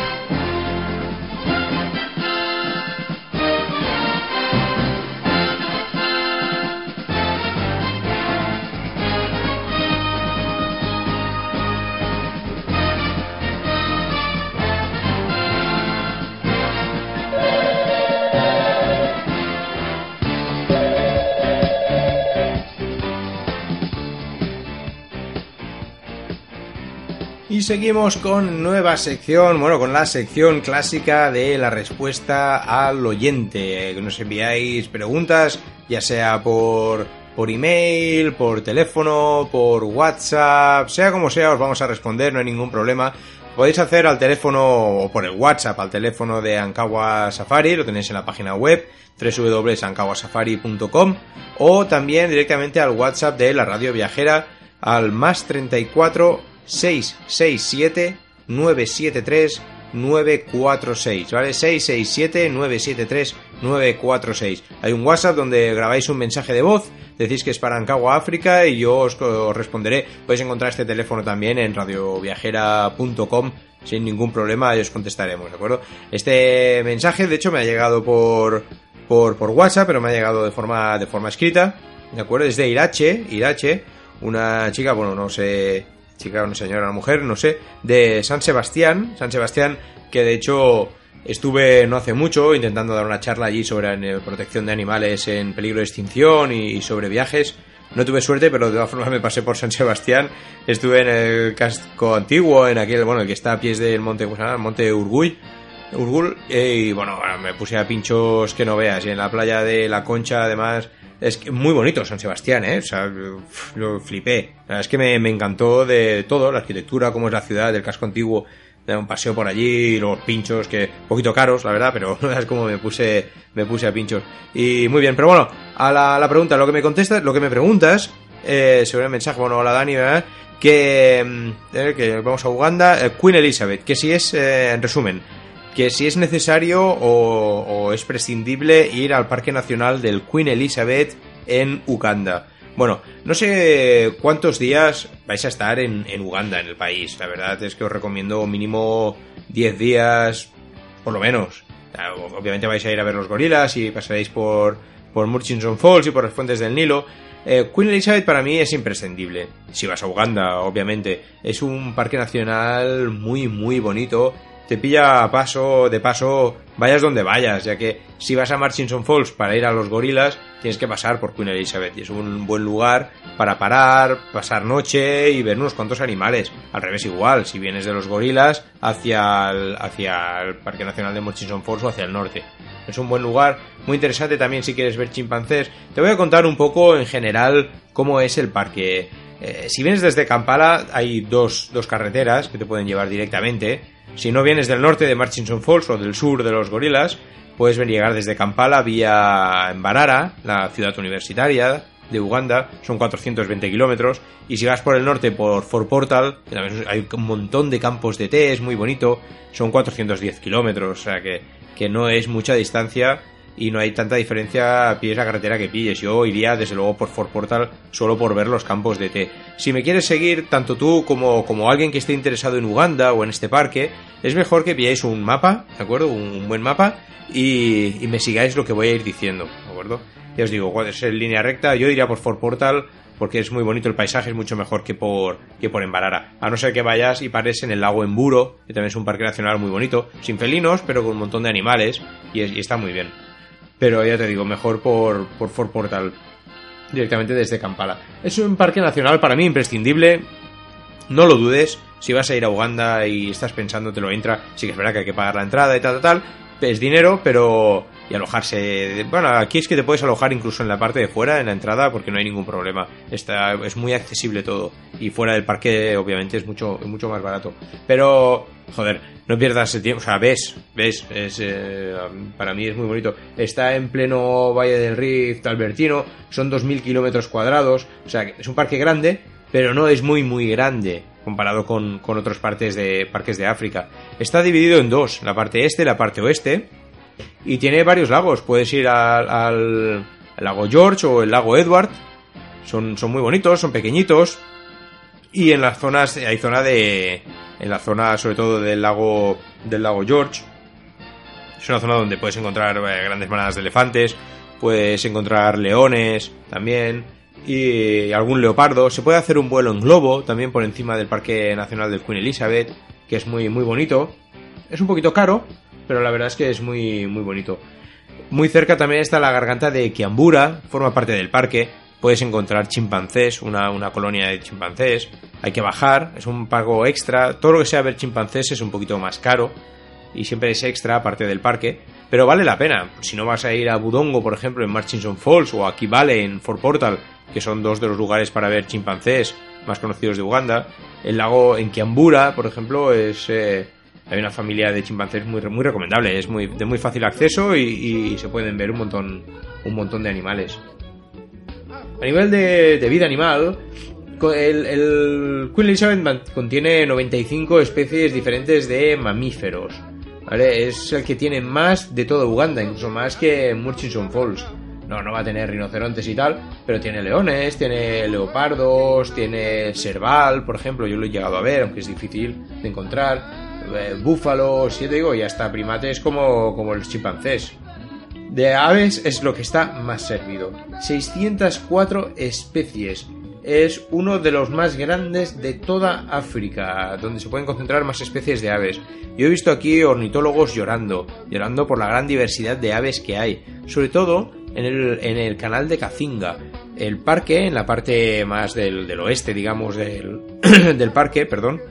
Y seguimos con nueva sección, bueno, con la sección clásica de la respuesta al oyente. Que nos enviáis preguntas, ya sea por, por email, por teléfono, por WhatsApp, sea como sea, os vamos a responder, no hay ningún problema. Podéis hacer al teléfono o por el WhatsApp al teléfono de Ancagua Safari, lo tenéis en la página web doble u doble u doble u punto ancagua safari punto com, o también directamente al WhatsApp de la Radio Viajera al más treinta y cuatro seis seis siete nueve siete tres nueve cuatro seis, ¿vale? seis seis siete nueve siete tres nueve cuatro seis. Hay un WhatsApp donde grabáis un mensaje de voz, decís que es para Ancagua África y yo os, os responderé. Podéis encontrar este teléfono también en radio viajera punto com sin ningún problema y os contestaremos, ¿de acuerdo? Este mensaje, de hecho, me ha llegado por por, por WhatsApp, pero me ha llegado de forma de forma escrita, ¿de acuerdo? Es de Irache, Irache, una chica, bueno, no sé... chica, una señora, una mujer, no sé, de San Sebastián, San Sebastián, que de hecho estuve no hace mucho intentando dar una charla allí sobre eh, protección de animales en peligro de extinción y, y sobre viajes. No tuve suerte, pero de todas formas me pasé por San Sebastián, estuve en el casco antiguo, en aquel, bueno, el que está a pies del monte, ¿cómo se llama? El monte Urgull, Urgull, y bueno, me puse a pinchos que no veas, y en la playa de La Concha, además... Es que muy bonito San Sebastián, ¿eh? O sea, lo flipé. La verdad es que me, me encantó de todo, la arquitectura, cómo es la ciudad, el casco antiguo, de un paseo por allí, los pinchos, que un poquito caros, la verdad, pero es como me puse me puse a pinchos. Y muy bien, pero bueno, a la, a la pregunta, lo que me contestas, lo que me preguntas, eh, sobre el mensaje, bueno, hola Dani, ¿verdad? Que, eh, que vamos a Uganda, eh, Queen Elizabeth, que si es, eh, en resumen, que si es necesario o, o es prescindible ir al Parque Nacional del Queen Elizabeth en Uganda. Bueno, no sé cuántos días vais a estar en, en Uganda, en el país. La verdad es que os recomiendo mínimo diez días, por lo menos. Obviamente vais a ir a ver los gorilas y pasaréis por, por Murchison Falls y por las fuentes del Nilo. Eh, Queen Elizabeth para mí es imprescindible. Si vas a Uganda, obviamente. Es un parque nacional muy, muy bonito. Te pilla a paso, de paso, vayas donde vayas, ya que si vas a Murchison Falls para ir a los gorilas, tienes que pasar por Queen Elizabeth, y es un buen lugar para parar, pasar noche y ver unos cuantos animales. Al revés igual, si vienes de los gorilas hacia el, hacia el Parque Nacional de Murchison Falls o hacia el norte. Es un buen lugar, muy interesante también si quieres ver chimpancés. Te voy a contar un poco en general cómo es el parque. Eh, si vienes desde Kampala, hay dos, dos carreteras que te pueden llevar directamente. Si no vienes del norte de Murchison Falls o del sur de los gorilas, puedes llegar desde Kampala vía Mbarara, la ciudad universitaria de Uganda, son cuatrocientos veinte kilómetros, y si vas por el norte por Fort Portal, que también hay un montón de campos de té, es muy bonito, son cuatrocientos diez kilómetros, o sea que, que no es mucha distancia y no hay tanta diferencia pilles la carretera que pilles. Yo iría desde luego por Fort Portal solo por ver los campos de té. Si me quieres seguir, tanto tú como, como alguien que esté interesado en Uganda o en este parque, es mejor que pilláis un mapa, ¿de acuerdo? Un, un buen mapa y, y me sigáis lo que voy a ir diciendo, ¿de acuerdo? Ya os digo, puede ser en línea recta, yo iría por Fort Portal porque es muy bonito el paisaje, es mucho mejor que por que por Mbarara. A no ser que vayas y pares en el lago Mburo, que también es un parque nacional muy bonito, sin felinos, pero con un montón de animales y, es, y está muy bien. Pero ya te digo, mejor por, por Fort Portal, directamente desde Kampala. Es un parque nacional para mí imprescindible, no lo dudes. Si vas a ir a Uganda y estás pensando te lo entra, sí que es verdad que hay que pagar la entrada y tal, tal, tal, es dinero, pero... y alojarse... Bueno, aquí es que te puedes alojar incluso en la parte de fuera, en la entrada, porque no hay ningún problema. Está, es muy accesible todo. Y fuera del parque, obviamente, es mucho, mucho más barato. Pero, joder, no pierdas el tiempo. O sea, ves, ves, es, eh, para mí es muy bonito. Está en pleno Valle del Rift Albertino, son dos mil kilómetros cuadrados. O sea, es un parque grande, pero no es muy, muy grande comparado con, con otros partes de, parques de África. Está dividido en dos, la parte este y la parte oeste. Y tiene varios lagos. Puedes ir al, al, el lago George o el lago Edward. Son, son muy bonitos, son pequeñitos. Y en las zonas, hay zona de... En la zona sobre todo del lago, del lago George. Es una zona donde puedes encontrar eh, grandes manadas de elefantes. Puedes encontrar leones también. Y algún leopardo. Se puede hacer un vuelo en globo también por encima del Parque Nacional del Queen Elizabeth, que es muy, muy bonito. Es un poquito caro, pero la verdad es que es muy, muy bonito. Muy cerca también está la garganta de Kiambura, forma parte del parque. Puedes encontrar chimpancés, una, una colonia de chimpancés. Hay que bajar, es un pago extra. Todo lo que sea ver chimpancés es un poquito más caro y siempre es extra, aparte del parque. Pero vale la pena. Si no vas a ir a Budongo, por ejemplo, en Murchison Falls, o a Kibale, en Fort Portal, que son dos de los lugares para ver chimpancés más conocidos de Uganda. El lago en Kiambura, por ejemplo, es... Eh, hay una familia de chimpancés muy, muy recomendable. Es muy, de muy fácil acceso y, y se pueden ver un montón, un montón de animales. A nivel de, de vida animal, el, el Queen Elizabeth contiene noventa y cinco especies diferentes de mamíferos, ¿vale? Es el que tiene más de toda Uganda, incluso más que Murchison Falls. No, no va a tener rinocerontes y tal, pero tiene leones, tiene leopardos, tiene serval, por ejemplo, yo lo he llegado a ver, aunque es difícil de encontrar, eh, búfalos, y te digo, y hasta primates como, como los chimpancés. De aves es lo que está más servido. seiscientas cuatro especies. Es uno de los más grandes de toda África, donde se pueden concentrar más especies de aves. Yo he visto aquí ornitólogos llorando, llorando por la gran diversidad de aves que hay, sobre todo en el, en el canal de Kazinga. El parque, en la parte más del, del oeste, digamos, del, del parque, perdón,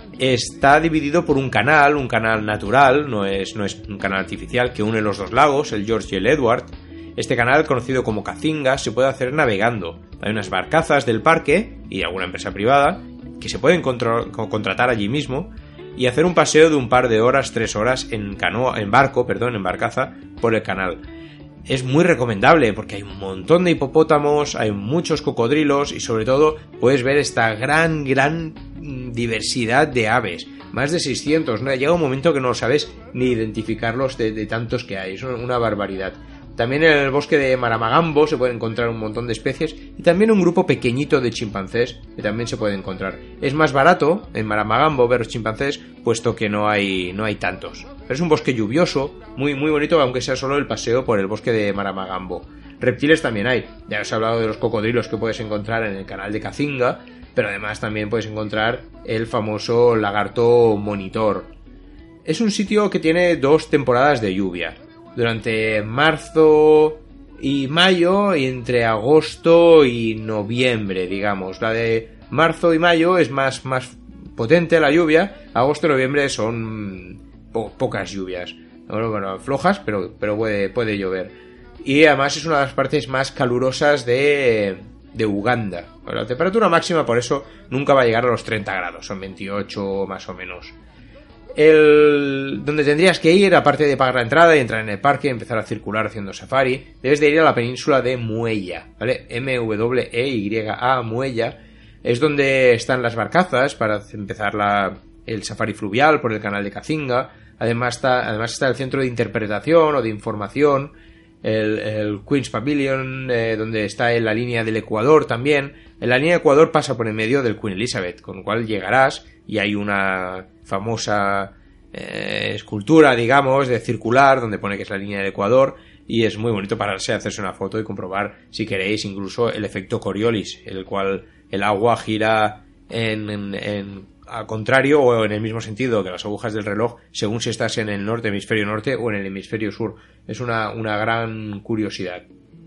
está dividido por un canal, un canal natural, no es, no es un canal artificial, que une los dos lagos, el George y el Edward. Este canal, conocido como Kazinga, se puede hacer navegando. Hay unas barcazas del parque y alguna empresa privada que se pueden contra- contratar allí mismo y hacer un paseo de un par de horas, tres horas en canoa, en barco, perdón, en barcaza por el canal. Es muy recomendable porque hay un montón de hipopótamos, hay muchos cocodrilos y sobre todo puedes ver esta gran, gran diversidad de aves. Más de seiscientos, ¿no? Llega un momento que no sabes ni identificarlos de, de tantos que hay, es una barbaridad. También en el bosque de Maramagambo se pueden encontrar un montón de especies y también un grupo pequeñito de chimpancés que también se puede encontrar. Es más barato en Maramagambo ver los chimpancés puesto que no hay, no hay tantos. Pero es un bosque lluvioso, muy, muy bonito, aunque sea solo el paseo por el bosque de Maramagambo. Reptiles también hay. Ya os he hablado de los cocodrilos que puedes encontrar en el canal de Kazinga, pero además también puedes encontrar el famoso lagarto monitor. Es un sitio que tiene dos temporadas de lluvia. Durante marzo y mayo y entre agosto y noviembre, digamos. La de marzo y mayo es más, más potente la lluvia. Agosto y noviembre son po- pocas lluvias. Bueno, bueno, flojas, pero, pero puede, puede llover. Y además es una de las partes más calurosas de, de Uganda. Bueno, la temperatura máxima por eso nunca va a llegar a los treinta grados. Son veintiocho más o menos. El donde tendrías que ir, aparte de pagar la entrada y entrar en el parque y empezar a circular haciendo safari, debes de ir a la península de Muella, ¿vale? M W E Y A, Muella. Es donde están las barcazas para empezar la, el safari fluvial por el canal de Kazinga. Además está, además está el centro de interpretación o de información, el, el Queen's Pavilion, eh, donde está en la línea del Ecuador también. En la línea de Ecuador pasa por el medio del Queen Elizabeth, con lo cual llegarás y hay una famosa eh, escultura, digamos, de circular, donde pone que es la línea del Ecuador, y es muy bonito pararse a hacerse una foto y comprobar, si queréis, incluso el efecto Coriolis, en el cual el agua gira en, en, en al contrario o en el mismo sentido que las agujas del reloj, según si estás en el norte, hemisferio norte, o en el hemisferio sur. Es una, una gran curiosidad.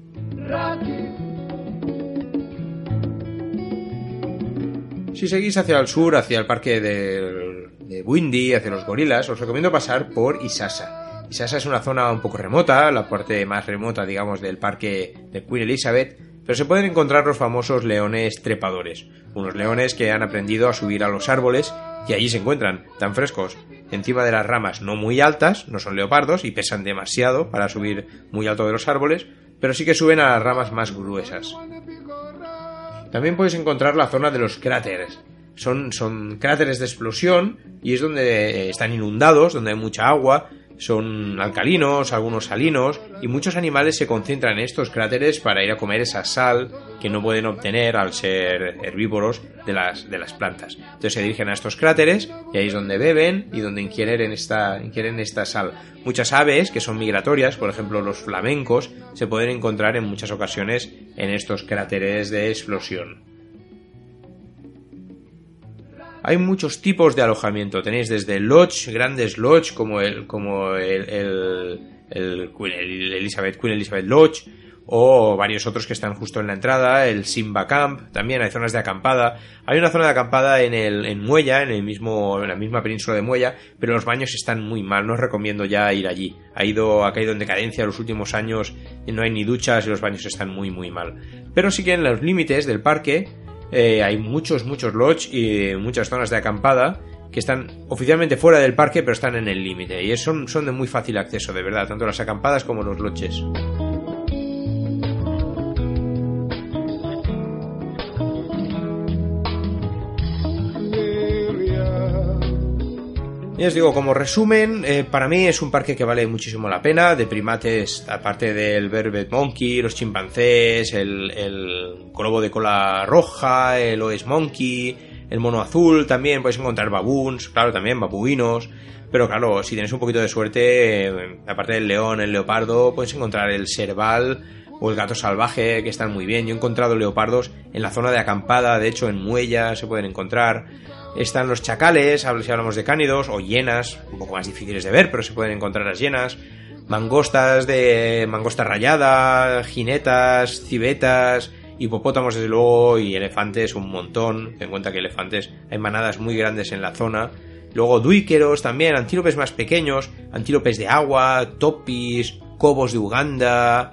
Si seguís hacia el sur, hacia el parque de, de Bwindi, hacia los gorilas, os recomiendo pasar por Isasa. Isasa es una zona un poco remota, la parte más remota, digamos, del parque de Queen Elizabeth, pero se pueden encontrar los famosos leones trepadores, unos leones que han aprendido a subir a los árboles y allí se encuentran, tan frescos, encima de las ramas no muy altas, no son leopardos y pesan demasiado para subir muy alto de los árboles, pero sí que suben a las ramas más gruesas. También puedes encontrar la zona de los cráteres. Son, son cráteres de explosión y es donde están inundados, donde hay mucha agua, son alcalinos, algunos salinos, y muchos animales se concentran en estos cráteres para ir a comer esa sal que no pueden obtener al ser herbívoros de las, de las plantas. Entonces se dirigen a estos cráteres y ahí es donde beben y donde ingieren esta, ingieren esta sal. Muchas aves que son migratorias, por ejemplo los flamencos, se pueden encontrar en muchas ocasiones en estos cráteres de explosión. Hay muchos tipos de alojamiento. Tenéis desde lodge, grandes lodge, como el, como el, el, el, el Elizabeth, Queen Elizabeth Lodge, o varios otros que están justo en la entrada, el Simba Camp, también hay zonas de acampada. Hay una zona de acampada en el, en Muella, en el mismo, en la misma península de Muella, pero los baños están muy mal, no os recomiendo ya ir allí. Ha ido, ha caído en decadencia en los últimos años, y no hay ni duchas y los baños están muy muy mal. Pero sí que en los límites del parque, Eh, hay muchos, muchos lodge y muchas zonas de acampada que están oficialmente fuera del parque, pero están en el límite. Y son, son de muy fácil acceso, de verdad, tanto las acampadas como los lodges. Y os digo, como resumen, eh, para mí es un parque que vale muchísimo la pena. De primates, aparte del Vervet Monkey, los chimpancés, el, el colobo de cola roja, el Oes Monkey, el mono azul, también podéis encontrar baboons, claro, también babuinos. Pero claro, si tenéis un poquito de suerte, eh, aparte del león, el leopardo, podéis encontrar el serval o el gato salvaje, que están muy bien. Yo he encontrado leopardos en la zona de acampada, de hecho en Muella se pueden encontrar. Están los chacales, si hablamos de cánidos, o hienas, un poco más difíciles de ver, pero se pueden encontrar las hienas. Mangostas de mangosta rayada, jinetas, civetas, hipopótamos desde luego, y elefantes un montón. Ten en cuenta que elefantes hay manadas muy grandes en la zona. Luego duíqueros también, antílopes más pequeños, antílopes de agua, topis, cobos de Uganda...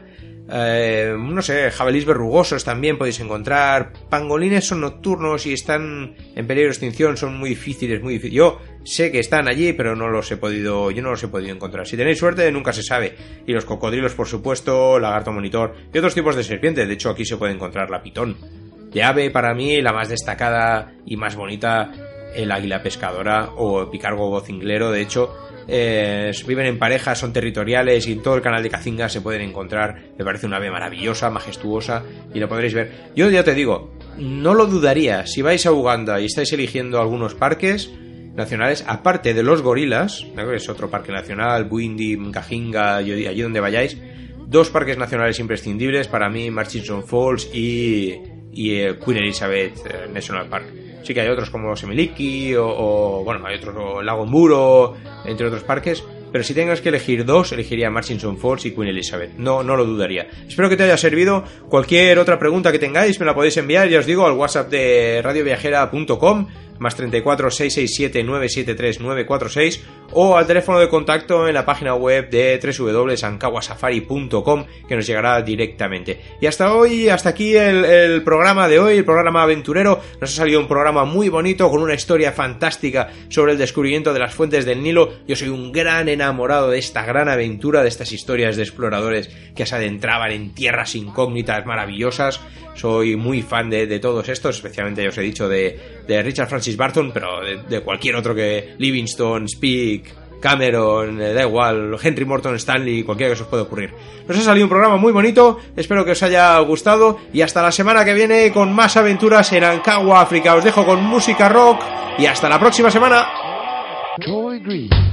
Eh, no sé, jabalíes verrugosos también podéis encontrar. Pangolines son nocturnos y están en peligro de extinción, son muy difíciles, muy difíciles. Yo sé que están allí, pero no los he podido, yo no los he podido encontrar. Si tenéis suerte, nunca se sabe. Y los cocodrilos, por supuesto, lagarto monitor y otros tipos de serpientes. De hecho, aquí se puede encontrar la pitón. De ave, para mí, la más destacada y más bonita, el águila pescadora o picargo vocinglero. De hecho, Eh, viven en parejas, son territoriales y en todo el canal de Cacinga se pueden encontrar. Me parece una ave maravillosa, majestuosa, y lo podréis ver. Yo ya te digo, no lo dudaría. Si vais a Uganda y estáis eligiendo algunos parques nacionales, aparte de los gorilas, ¿no? Es otro parque nacional, Bwindi, Mkahinga, allí donde vayáis, dos parques nacionales imprescindibles para mí, Murchison Falls y, y eh, Queen Elizabeth eh, National Park. Sí que hay otros como Semiliki o, o bueno, hay otros, o Lago Mburo, entre otros parques, pero si tengas que elegir dos, elegiría Murchison Falls y Queen Elizabeth. No, no lo dudaría. Espero que te haya servido. Cualquier otra pregunta que tengáis me la podéis enviar, ya os digo, al WhatsApp de radio viajera punto com, más treinta y cuatro, seiscientos sesenta y siete, novecientos setenta y tres, novecientos cuarenta y seis, o al teléfono de contacto en la página web de doble u doble u doble u punto ancagua safari punto com, que nos llegará directamente. Y hasta hoy, hasta aquí el, el programa de hoy, el programa aventurero. Nos ha salido un programa muy bonito, con una historia fantástica sobre el descubrimiento de las fuentes del Nilo. Yo soy un gran enamorado de esta gran aventura, de estas historias de exploradores que se adentraban en tierras incógnitas maravillosas. Soy muy fan de, de todos estos, especialmente ya os he dicho de, de Richard Francis Barton, pero de, de cualquier otro, que Livingstone, Speke, Cameron, eh, da igual, Henry Morton Stanley, cualquiera que se os pueda ocurrir. Nos ha salido un programa muy bonito, espero que os haya gustado, y hasta la semana que viene con más aventuras en Ancagua, África. Os dejo con música rock y hasta la próxima semana. Troy Green.